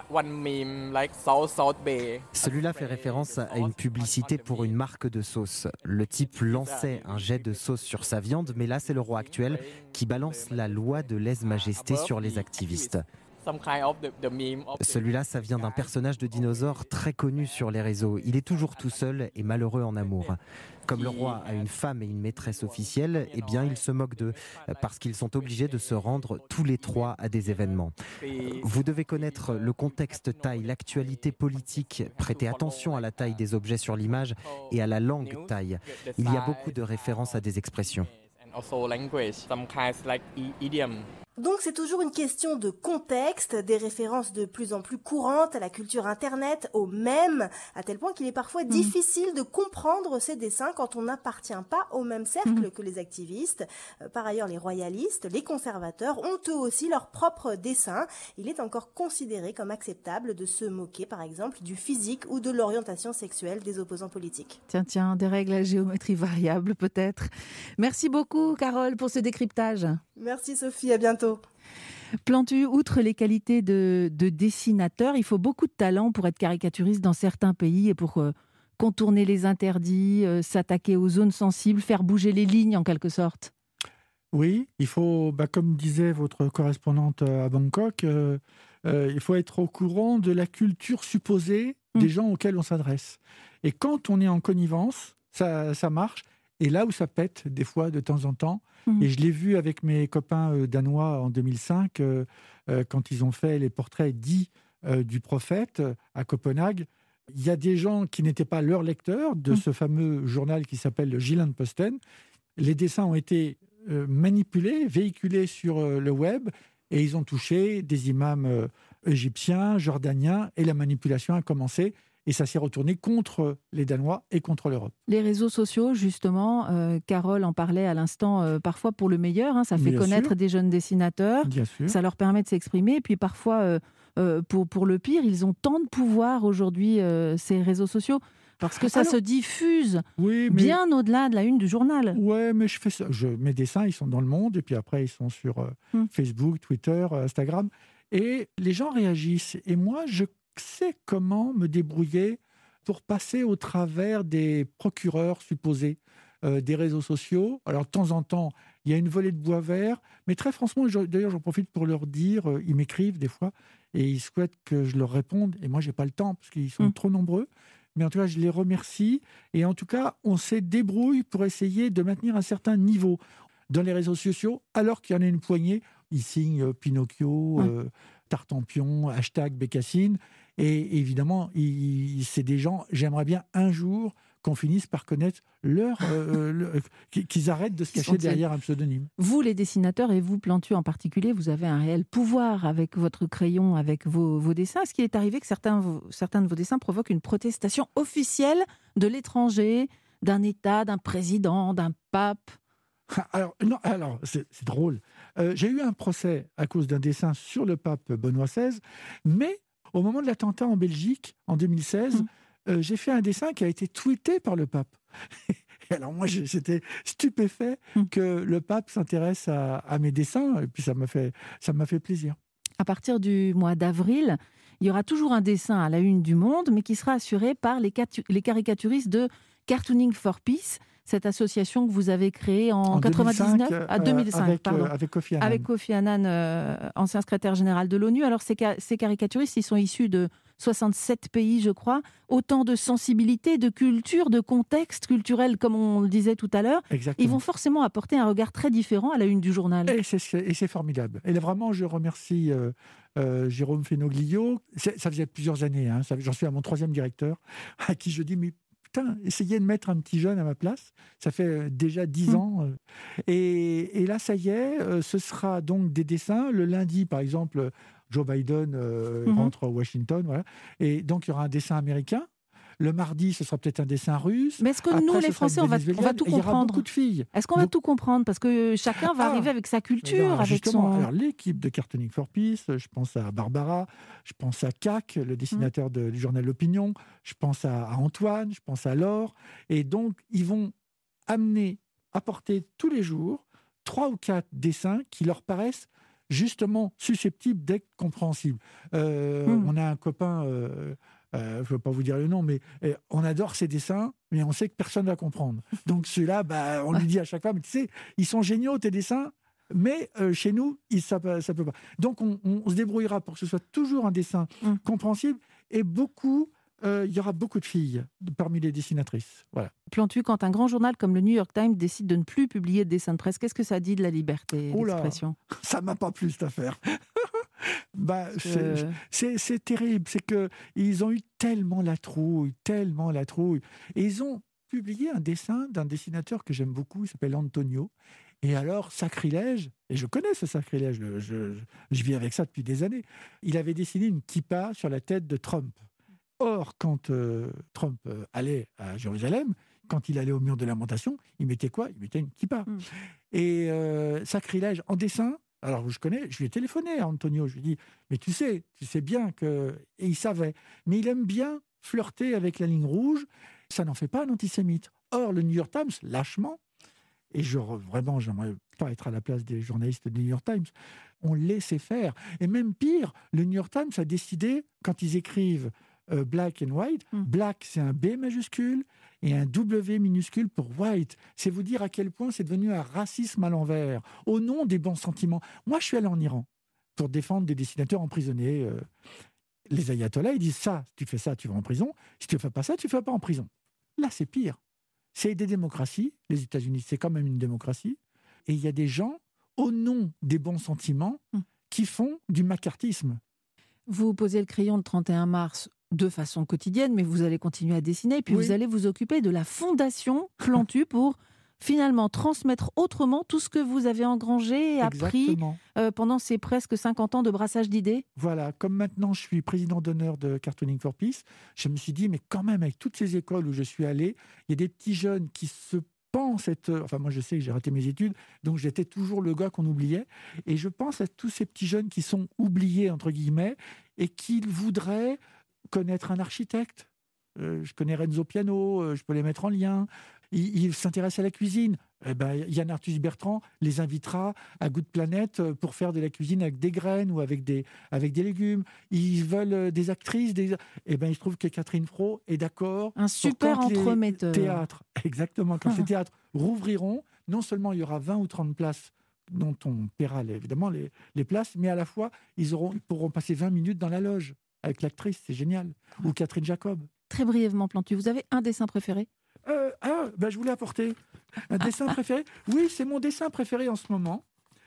J: Celui-là fait référence à une publicité pour une marque de sauce. Le type lançait un jet de sauce sur sa viande, mais là c'est le roi actuel qui balance la loi de lèse-majesté sur les activistes. Celui-là, ça vient d'un personnage de dinosaure très connu sur les réseaux. Il est toujours tout seul et malheureux en amour. Comme le roi a une femme et une maîtresse officielle, eh bien, il se moque d'eux parce qu'ils sont obligés de se rendre tous les trois à des événements. Vous devez connaître le contexte thaï, l'actualité politique. Prêtez attention à la taille des objets sur l'image et à la langue thaï. Il y a beaucoup de références à des expressions.
D: Donc c'est toujours une question de contexte, des références de plus en plus courantes à la culture internet, au mème, à tel point qu'il est parfois difficile de comprendre ces dessins quand on n'appartient pas au même cercle que les activistes. Par ailleurs, les royalistes, les conservateurs ont eux aussi leurs propres dessins. Il est encore considéré comme acceptable de se moquer, par exemple, du physique ou de l'orientation sexuelle des opposants politiques.
G: Tiens, des règles à géométrie variable peut-être. Merci beaucoup Carole pour ce décryptage.
D: Merci Sophie, à bientôt.
G: Plantu, outre les qualités de dessinateur, il faut beaucoup de talent pour être caricaturiste dans certains pays et pour contourner les interdits, s'attaquer aux zones sensibles, faire bouger les lignes en quelque sorte.
F: Oui, il faut, comme disait votre correspondante à Bangkok, il faut être au courant de la culture supposée des gens auxquels on s'adresse. Et quand on est en connivence, ça marche. Et là où ça pète, des fois, de temps en temps, et je l'ai vu avec mes copains danois en 2005, quand ils ont fait les portraits dits du prophète à Copenhague, il y a des gens qui n'étaient pas leurs lecteurs de ce fameux journal qui s'appelle le Jyllands-Posten. Les dessins ont été manipulés, véhiculés sur le web, et ils ont touché des imams égyptiens, jordaniens, et la manipulation a commencé. Et ça s'est retourné contre les Danois et contre l'Europe.
G: Les réseaux sociaux, justement, Carole en parlait à l'instant, parfois pour le meilleur, ça fait connaître des jeunes dessinateurs, ça leur permet de s'exprimer, et puis parfois, pour le pire, ils ont tant de pouvoir aujourd'hui, ces réseaux sociaux, parce que ça se diffuse bien au-delà de la une du journal.
F: Ouais, mais je fais ça. Mes dessins, ils sont dans Le Monde, et puis après, ils sont sur Facebook, Twitter, Instagram, et les gens réagissent. Et moi, je sais comment me débrouiller pour passer au travers des procureurs supposés des réseaux sociaux. Alors, de temps en temps, il y a une volée de bois vert, mais très franchement, d'ailleurs, j'en profite pour leur dire, ils m'écrivent des fois, et ils souhaitent que je leur réponde, et moi, j'ai pas le temps, parce qu'ils sont trop nombreux. Mais en tout cas, je les remercie. Et en tout cas, on s'est débrouillé pour essayer de maintenir un certain niveau dans les réseaux sociaux, alors qu'il y en a une poignée. Ils signent Pinocchio, Tartampion, #Bécassine. Et évidemment, c'est des gens, j'aimerais bien un jour qu'on finisse par connaître qu'ils arrêtent de se cacher derrière un pseudonyme.
G: Vous, les dessinateurs, et vous, Plantu en particulier, vous avez un réel pouvoir avec votre crayon, avec vos dessins. Est-ce qu'il est arrivé que certains de vos dessins provoquent une protestation officielle de l'étranger, d'un État, d'un président, d'un pape ?
F: Alors, c'est drôle. J'ai eu un procès à cause d'un dessin sur le pape Benoît XVI, mais au moment de l'attentat en Belgique, en 2016, j'ai fait un dessin qui a été tweeté par le pape. Et alors moi, j'étais stupéfait que le pape s'intéresse à mes dessins, et puis ça m'a fait plaisir.
G: À partir du mois d'avril, il y aura toujours un dessin à la une du Monde, mais qui sera assuré par les caricaturistes de Cartooning for Peace, cette association que vous avez créée en 2005,
F: avec Kofi Annan.
G: Avec Kofi Annan, ancien secrétaire général de l'ONU. Alors ces caricaturistes, ils sont issus de 67 pays, je crois. Autant de sensibilité, de culture, de contexte culturel, comme on le disait tout à l'heure.
F: Exactement.
G: Ils vont forcément apporter un regard très différent à la une du journal.
F: Et c'est formidable. Et là, vraiment, je remercie Jérôme Fenoglio. Ça faisait plusieurs années, j'en suis à mon 3e directeur, à qui je dis, mais essayez de mettre un petit jeune à ma place. Ça fait déjà 10 ans. Et là, ça y est, ce sera donc des dessins. Le lundi, par exemple, Joe Biden rentre à Washington. Voilà. Et donc, il y aura un dessin américain. Le mardi, ce sera peut-être un dessin russe.
G: Mais est-ce que nous, les Français, on va tout comprendre ?
F: Il y aura beaucoup de filles.
G: Est-ce qu'on va tout comprendre ? Parce que chacun va arriver avec sa culture, avec son...
F: Alors, l'équipe de Cartooning for Peace, je pense à Barbara, je pense à Cac, le dessinateur du journal L'Opinion, je pense à Antoine, je pense à Laure. Et donc, ils vont apporter tous les jours 3 ou 4 dessins qui leur paraissent justement susceptibles d'être compréhensibles. On a un copain... je ne veux pas vous dire le nom, mais on adore ces dessins, mais on sait que personne ne va comprendre. Donc ceux-là, on lui dit à chaque fois, mais tu sais, ils sont géniaux tes dessins, mais chez nous, ça peut pas. Donc on se débrouillera pour que ce soit toujours un dessin compréhensible, et il y aura beaucoup de filles parmi les dessinatrices. Voilà.
G: Plantu, quand un grand journal comme le New York Times décide de ne plus publier de dessins de presse, qu'est-ce que ça dit de la liberté d'expression ?
F: Ça m'a pas plu cette affaire. C'est terrible, c'est qu'ils ont eu tellement la trouille, et ils ont publié un dessin d'un dessinateur que j'aime beaucoup, il s'appelle Antonio, et alors, sacrilège, et je connais ce sacrilège, je vis avec ça depuis des années, il avait dessiné une kippa sur la tête de Trump. Or, quand Trump allait à Jérusalem, quand il allait au mur de lamentation, il mettait quoi ? Il mettait une kippa. Et sacrilège en dessin. Alors, je lui ai téléphoné à Antonio, je lui ai dit, mais tu sais bien que... Et il savait. Mais il aime bien flirter avec la ligne rouge, ça n'en fait pas un antisémite. Or, le New York Times, lâchement, et vraiment, j'aimerais pas être à la place des journalistes du New York Times, on laissait faire. Et même pire, le New York Times a décidé, quand ils écrivent black and white, black, c'est un B majuscule, et un W minuscule pour white. C'est vous dire à quel point c'est devenu un racisme à l'envers, au nom des bons sentiments. Moi, je suis allé en Iran pour défendre des dessinateurs emprisonnés. Les ayatollahs, ils disent ça, si tu fais ça, tu vas en prison. Si tu ne fais pas ça, tu ne vas pas en prison. Là, c'est pire. C'est des démocraties. Les États-Unis, c'est quand même une démocratie. Et il y a des gens, au nom des bons sentiments, qui font du macartisme.
G: Vous posez le crayon le 31 mars de façon quotidienne, mais vous allez continuer à dessiner, et puis vous allez vous occuper de la fondation Plantu pour finalement transmettre autrement tout ce que vous avez engrangé et appris pendant ces presque 50 ans de brassage d'idées?
F: Voilà, comme maintenant je suis président d'honneur de Cartooning for Peace, je me suis dit, mais quand même, avec toutes ces écoles où je suis allé, il y a des petits jeunes qui se pensent être... Enfin, moi, je sais que j'ai raté mes études, donc j'étais toujours le gars qu'on oubliait. Et je pense à tous ces petits jeunes qui sont oubliés, entre guillemets, et qui voudraient connaître un architecte. Je connais Renzo Piano, je peux les mettre en lien. Ils s'intéressent à la cuisine. Yann Arthus Bertrand les invitera à Good Planet pour faire de la cuisine avec des graines ou avec des légumes. Ils veulent des actrices. Il se trouve que Catherine Fro est d'accord.
G: Un super entremetteur.
F: Théâtre, exactement. Quand les théâtres rouvriront, non seulement il y aura 20 ou 30 places dont on paiera évidemment les places, mais à la fois, ils pourront passer 20 minutes dans la loge avec l'actrice. C'est génial. Ou Catherine Jacob.
G: Très brièvement, Plantu, vous avez un dessin préféré?
F: Je voulais apporter un dessin préféré. Oui, c'est mon dessin préféré en ce moment.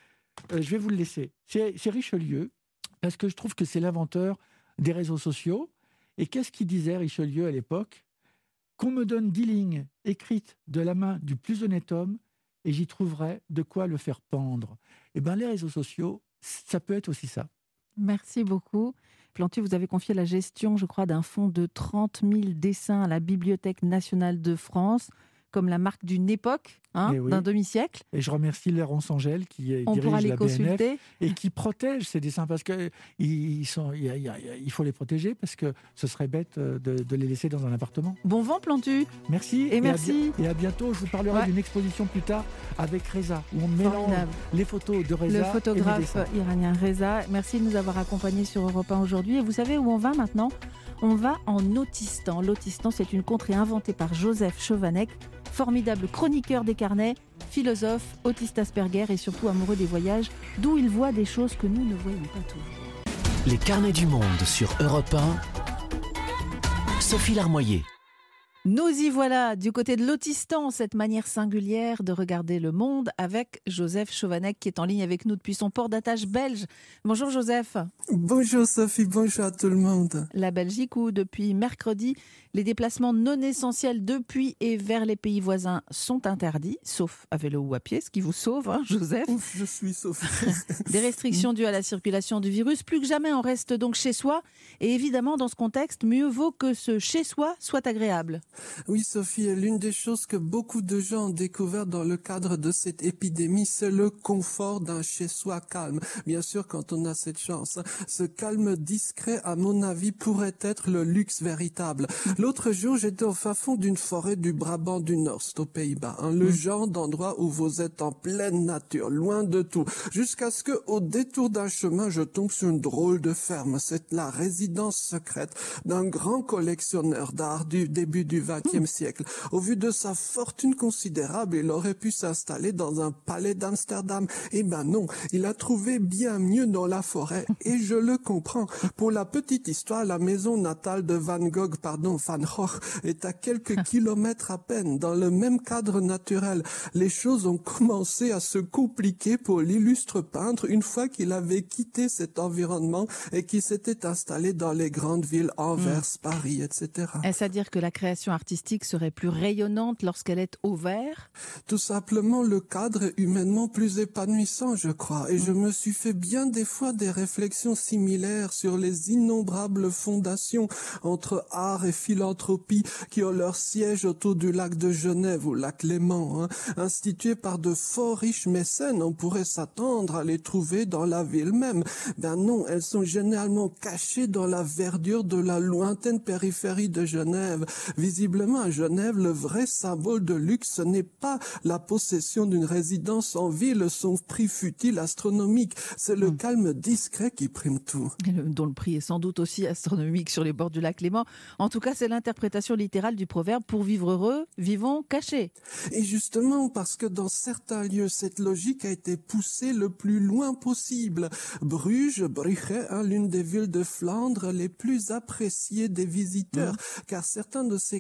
F: Je vais vous le laisser. C'est Richelieu, parce que je trouve que c'est l'inventeur des réseaux sociaux. Et qu'est-ce qu'il disait, Richelieu, à l'époque? Qu'on me donne 10 lignes écrites de la main du plus honnête homme, et j'y trouverai de quoi le faire pendre. Les réseaux sociaux, ça peut être aussi ça.
G: Merci beaucoup. Plantu, vous avez confié la gestion, je crois, d'un fonds de 30 000 dessins à la Bibliothèque nationale de France, comme la marque d'une époque, d'un demi-siècle.
F: Et je remercie Laurence Angèle qui dirige la BNF et qui protège ces dessins, parce qu'il faut les protéger, parce que ce serait bête de les laisser dans un appartement.
G: Bon vent, Plantu.
F: Merci.
G: Et merci.
F: Et à bientôt. Je vous parlerai d'une exposition plus tard avec Reza, où on mélange les photos de Reza.
G: Le photographe iranien Reza. Merci de nous avoir accompagnés sur Europe 1 aujourd'hui. Et vous savez où on va maintenant? On va en Autistan. L'Autistan, c'est une contrée inventée par Joseph Chovanec, formidable chroniqueur des carnets, philosophe, autiste Asperger et surtout amoureux des voyages, d'où il voit des choses que nous ne voyons pas toujours.
A: Les carnets du monde sur Europe 1. Sophie Larmoyer.
G: Nous y voilà, du côté de l'Autistan, cette manière singulière de regarder le monde avec Joseph Chovanec qui est en ligne avec nous depuis son port d'attache belge. Bonjour Joseph.
H: Bonjour Sophie, bonjour à tout le monde.
G: La Belgique où depuis mercredi, les déplacements non essentiels depuis et vers les pays voisins sont interdits, sauf à vélo ou à pied, ce qui vous sauve, Joseph.
H: Ouf, je suis sauvé.
G: Des restrictions dues à la circulation du virus, plus que jamais on reste donc chez soi. Et évidemment, dans ce contexte, mieux vaut que ce chez soi soit agréable.
H: Oui Sophie, l'une des choses que beaucoup de gens ont découvert dans le cadre de cette épidémie, c'est le confort d'un chez-soi calme. Bien sûr, quand on a cette chance, ce calme discret, à mon avis, pourrait être le luxe véritable. L'autre jour, j'étais au fin fond d'une forêt du Brabant du Nord, aux Pays-Bas. Le genre d'endroit où vous êtes en pleine nature, loin de tout. Jusqu'à ce que, au détour d'un chemin, je tombe sur une drôle de ferme. C'est la résidence secrète d'un grand collectionneur d'art du début du XXe siècle. Au vu de sa fortune considérable, il aurait pu s'installer dans un palais d'Amsterdam. Eh ben non, il a trouvé bien mieux dans la forêt. Et je le comprends. Pour la petite histoire, la maison natale de Van Gogh, est à quelques kilomètres à peine. Dans le même cadre naturel, les choses ont commencé à se compliquer pour l'illustre peintre une fois qu'il avait quitté cet environnement et qu'il s'était installé dans les grandes villes, Anvers, Paris, etc.
G: Est-ce à dire que la création artistique serait plus rayonnante lorsqu'elle est au vert?
H: Tout simplement, le cadre est humainement plus épanouissant, je crois. Et je me suis fait bien des fois des réflexions similaires sur les innombrables fondations entre art et philanthropie qui ont leur siège autour du lac de Genève ou lac Léman, instituées par de fort riches mécènes. On pourrait s'attendre à les trouver dans la ville même. Ben non, elles sont généralement cachées dans la verdure de la lointaine périphérie de Genève. Visiblement, à Genève, le vrai symbole de luxe, ce n'est pas la possession d'une résidence en ville, son prix fut-il astronomique. C'est le calme discret qui prime tout.
G: Dont le prix est sans doute aussi astronomique sur les bords du lac Léman. En tout cas, c'est l'interprétation littérale du proverbe « Pour vivre heureux, vivons cachés ».
H: Et justement, parce que dans certains lieux, cette logique a été poussée le plus loin possible. Bruges, l'une des villes de Flandre les plus appréciées des visiteurs, car certains de ces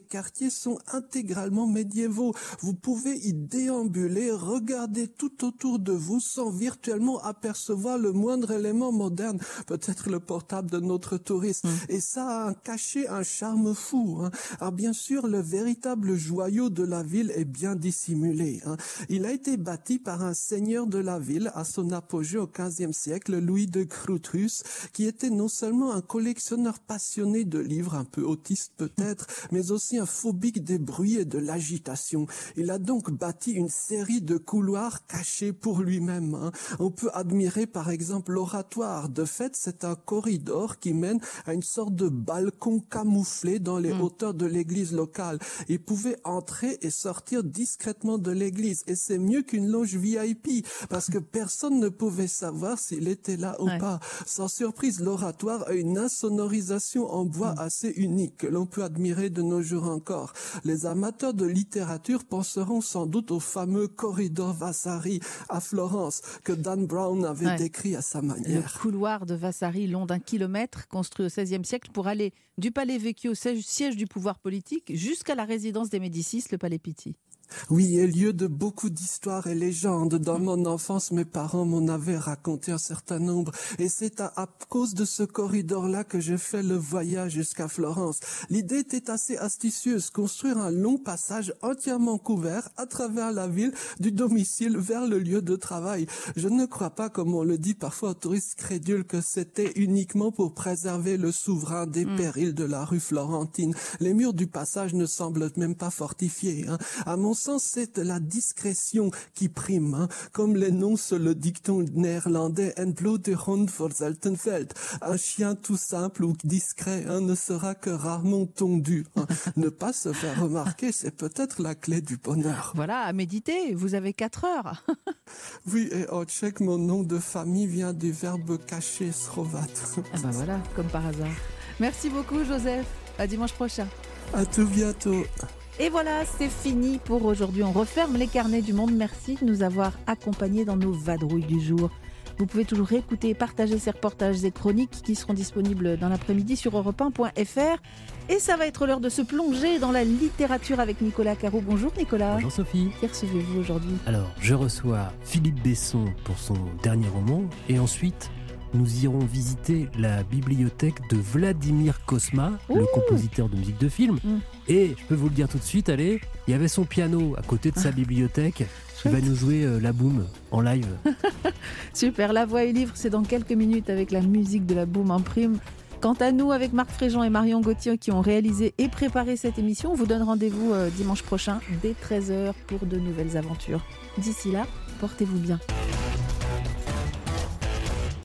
H: quartiers sont intégralement médiévaux. Vous pouvez y déambuler, regarder tout autour de vous sans virtuellement apercevoir le moindre élément moderne, peut-être le portable de notre touriste. Et ça a caché un charme fou. Alors bien sûr, le véritable joyau de la ville est bien dissimulé. Il a été bâti par un seigneur de la ville à son apogée au XVe siècle, Louis de Groothuis, qui était non seulement un collectionneur passionné de livres, un peu autiste peut-être, mais aussi un phobique des bruits et de l'agitation. Il a donc bâti une série de couloirs cachés pour lui-même. On peut admirer par exemple l'oratoire. De fait, c'est un corridor qui mène à une sorte de balcon camouflé dans les hauteurs de l'église locale. Il pouvait entrer et sortir discrètement de l'église. Et c'est mieux qu'une loge VIP, parce que personne ne pouvait savoir s'il était là ou pas. Sans surprise, l'oratoire a une insonorisation en bois assez unique que l'on peut admirer de nos jours encore. Les amateurs de littérature penseront sans doute au fameux corridor Vasari à Florence que Dan Brown avait décrit à sa manière.
G: Le couloir de Vasari, long d'1 kilomètre, construit au XVIe siècle pour aller du Palais Vecchio, siège du pouvoir politique, jusqu'à la résidence des Médicis, le Palais Pitti.
H: Oui, et lieu de beaucoup d'histoires et légendes. Dans mon enfance, mes parents m'en avaient raconté un certain nombre. Et c'est à cause de ce corridor-là que j'ai fait le voyage jusqu'à Florence. L'idée était assez astucieuse, construire un long passage entièrement couvert à travers la ville, du domicile vers le lieu de travail. Je ne crois pas, comme on le dit parfois aux touristes crédules, que c'était uniquement pour préserver le souverain des périls de la rue Florentine. Les murs du passage ne semblent même pas fortifiés. À mon sens, c'est la discrétion qui prime, comme l'énonce le dicton néerlandais « Een blote hond verzelt een veld ». Un chien tout simple ou discret ne sera que rarement tondu. Ne pas se faire remarquer, c'est peut-être la clé du bonheur.
G: Voilà, à méditer, vous avez 4 heures.
H: Oui, et en tchèque, mon nom de famille vient du verbe cacher, srovat.
G: Ah ben voilà, comme par hasard. Merci beaucoup, Joseph. À dimanche prochain.
H: À tout bientôt.
G: Et voilà, c'est fini pour aujourd'hui. On referme les carnets du monde. Merci de nous avoir accompagnés dans nos vadrouilles du jour. Vous pouvez toujours écouter et partager ces reportages et chroniques qui seront disponibles dans l'après-midi sur europe1.fr. Et ça va être l'heure de se plonger dans la littérature avec Nicolas Carrou. Bonjour Nicolas.
I: Bonjour Sophie.
G: Qui recevez-vous aujourd'hui ?
I: Alors, je reçois Philippe Besson pour son dernier roman. Et ensuite, nous irons visiter la bibliothèque de Vladimir Cosma, le compositeur de musique de film. Et je peux vous le dire tout de suite, allez, il y avait son piano à côté de sa bibliothèque. Il va nous jouer La Boum en live.
G: Super, La Voix et Livre, c'est dans quelques minutes avec la musique de La Boum en prime. Quant à nous, avec Marc Fréjean et Marion Gauthier qui ont réalisé et préparé cette émission, on vous donne rendez-vous dimanche prochain dès 13h pour de nouvelles aventures. D'ici là, portez-vous bien.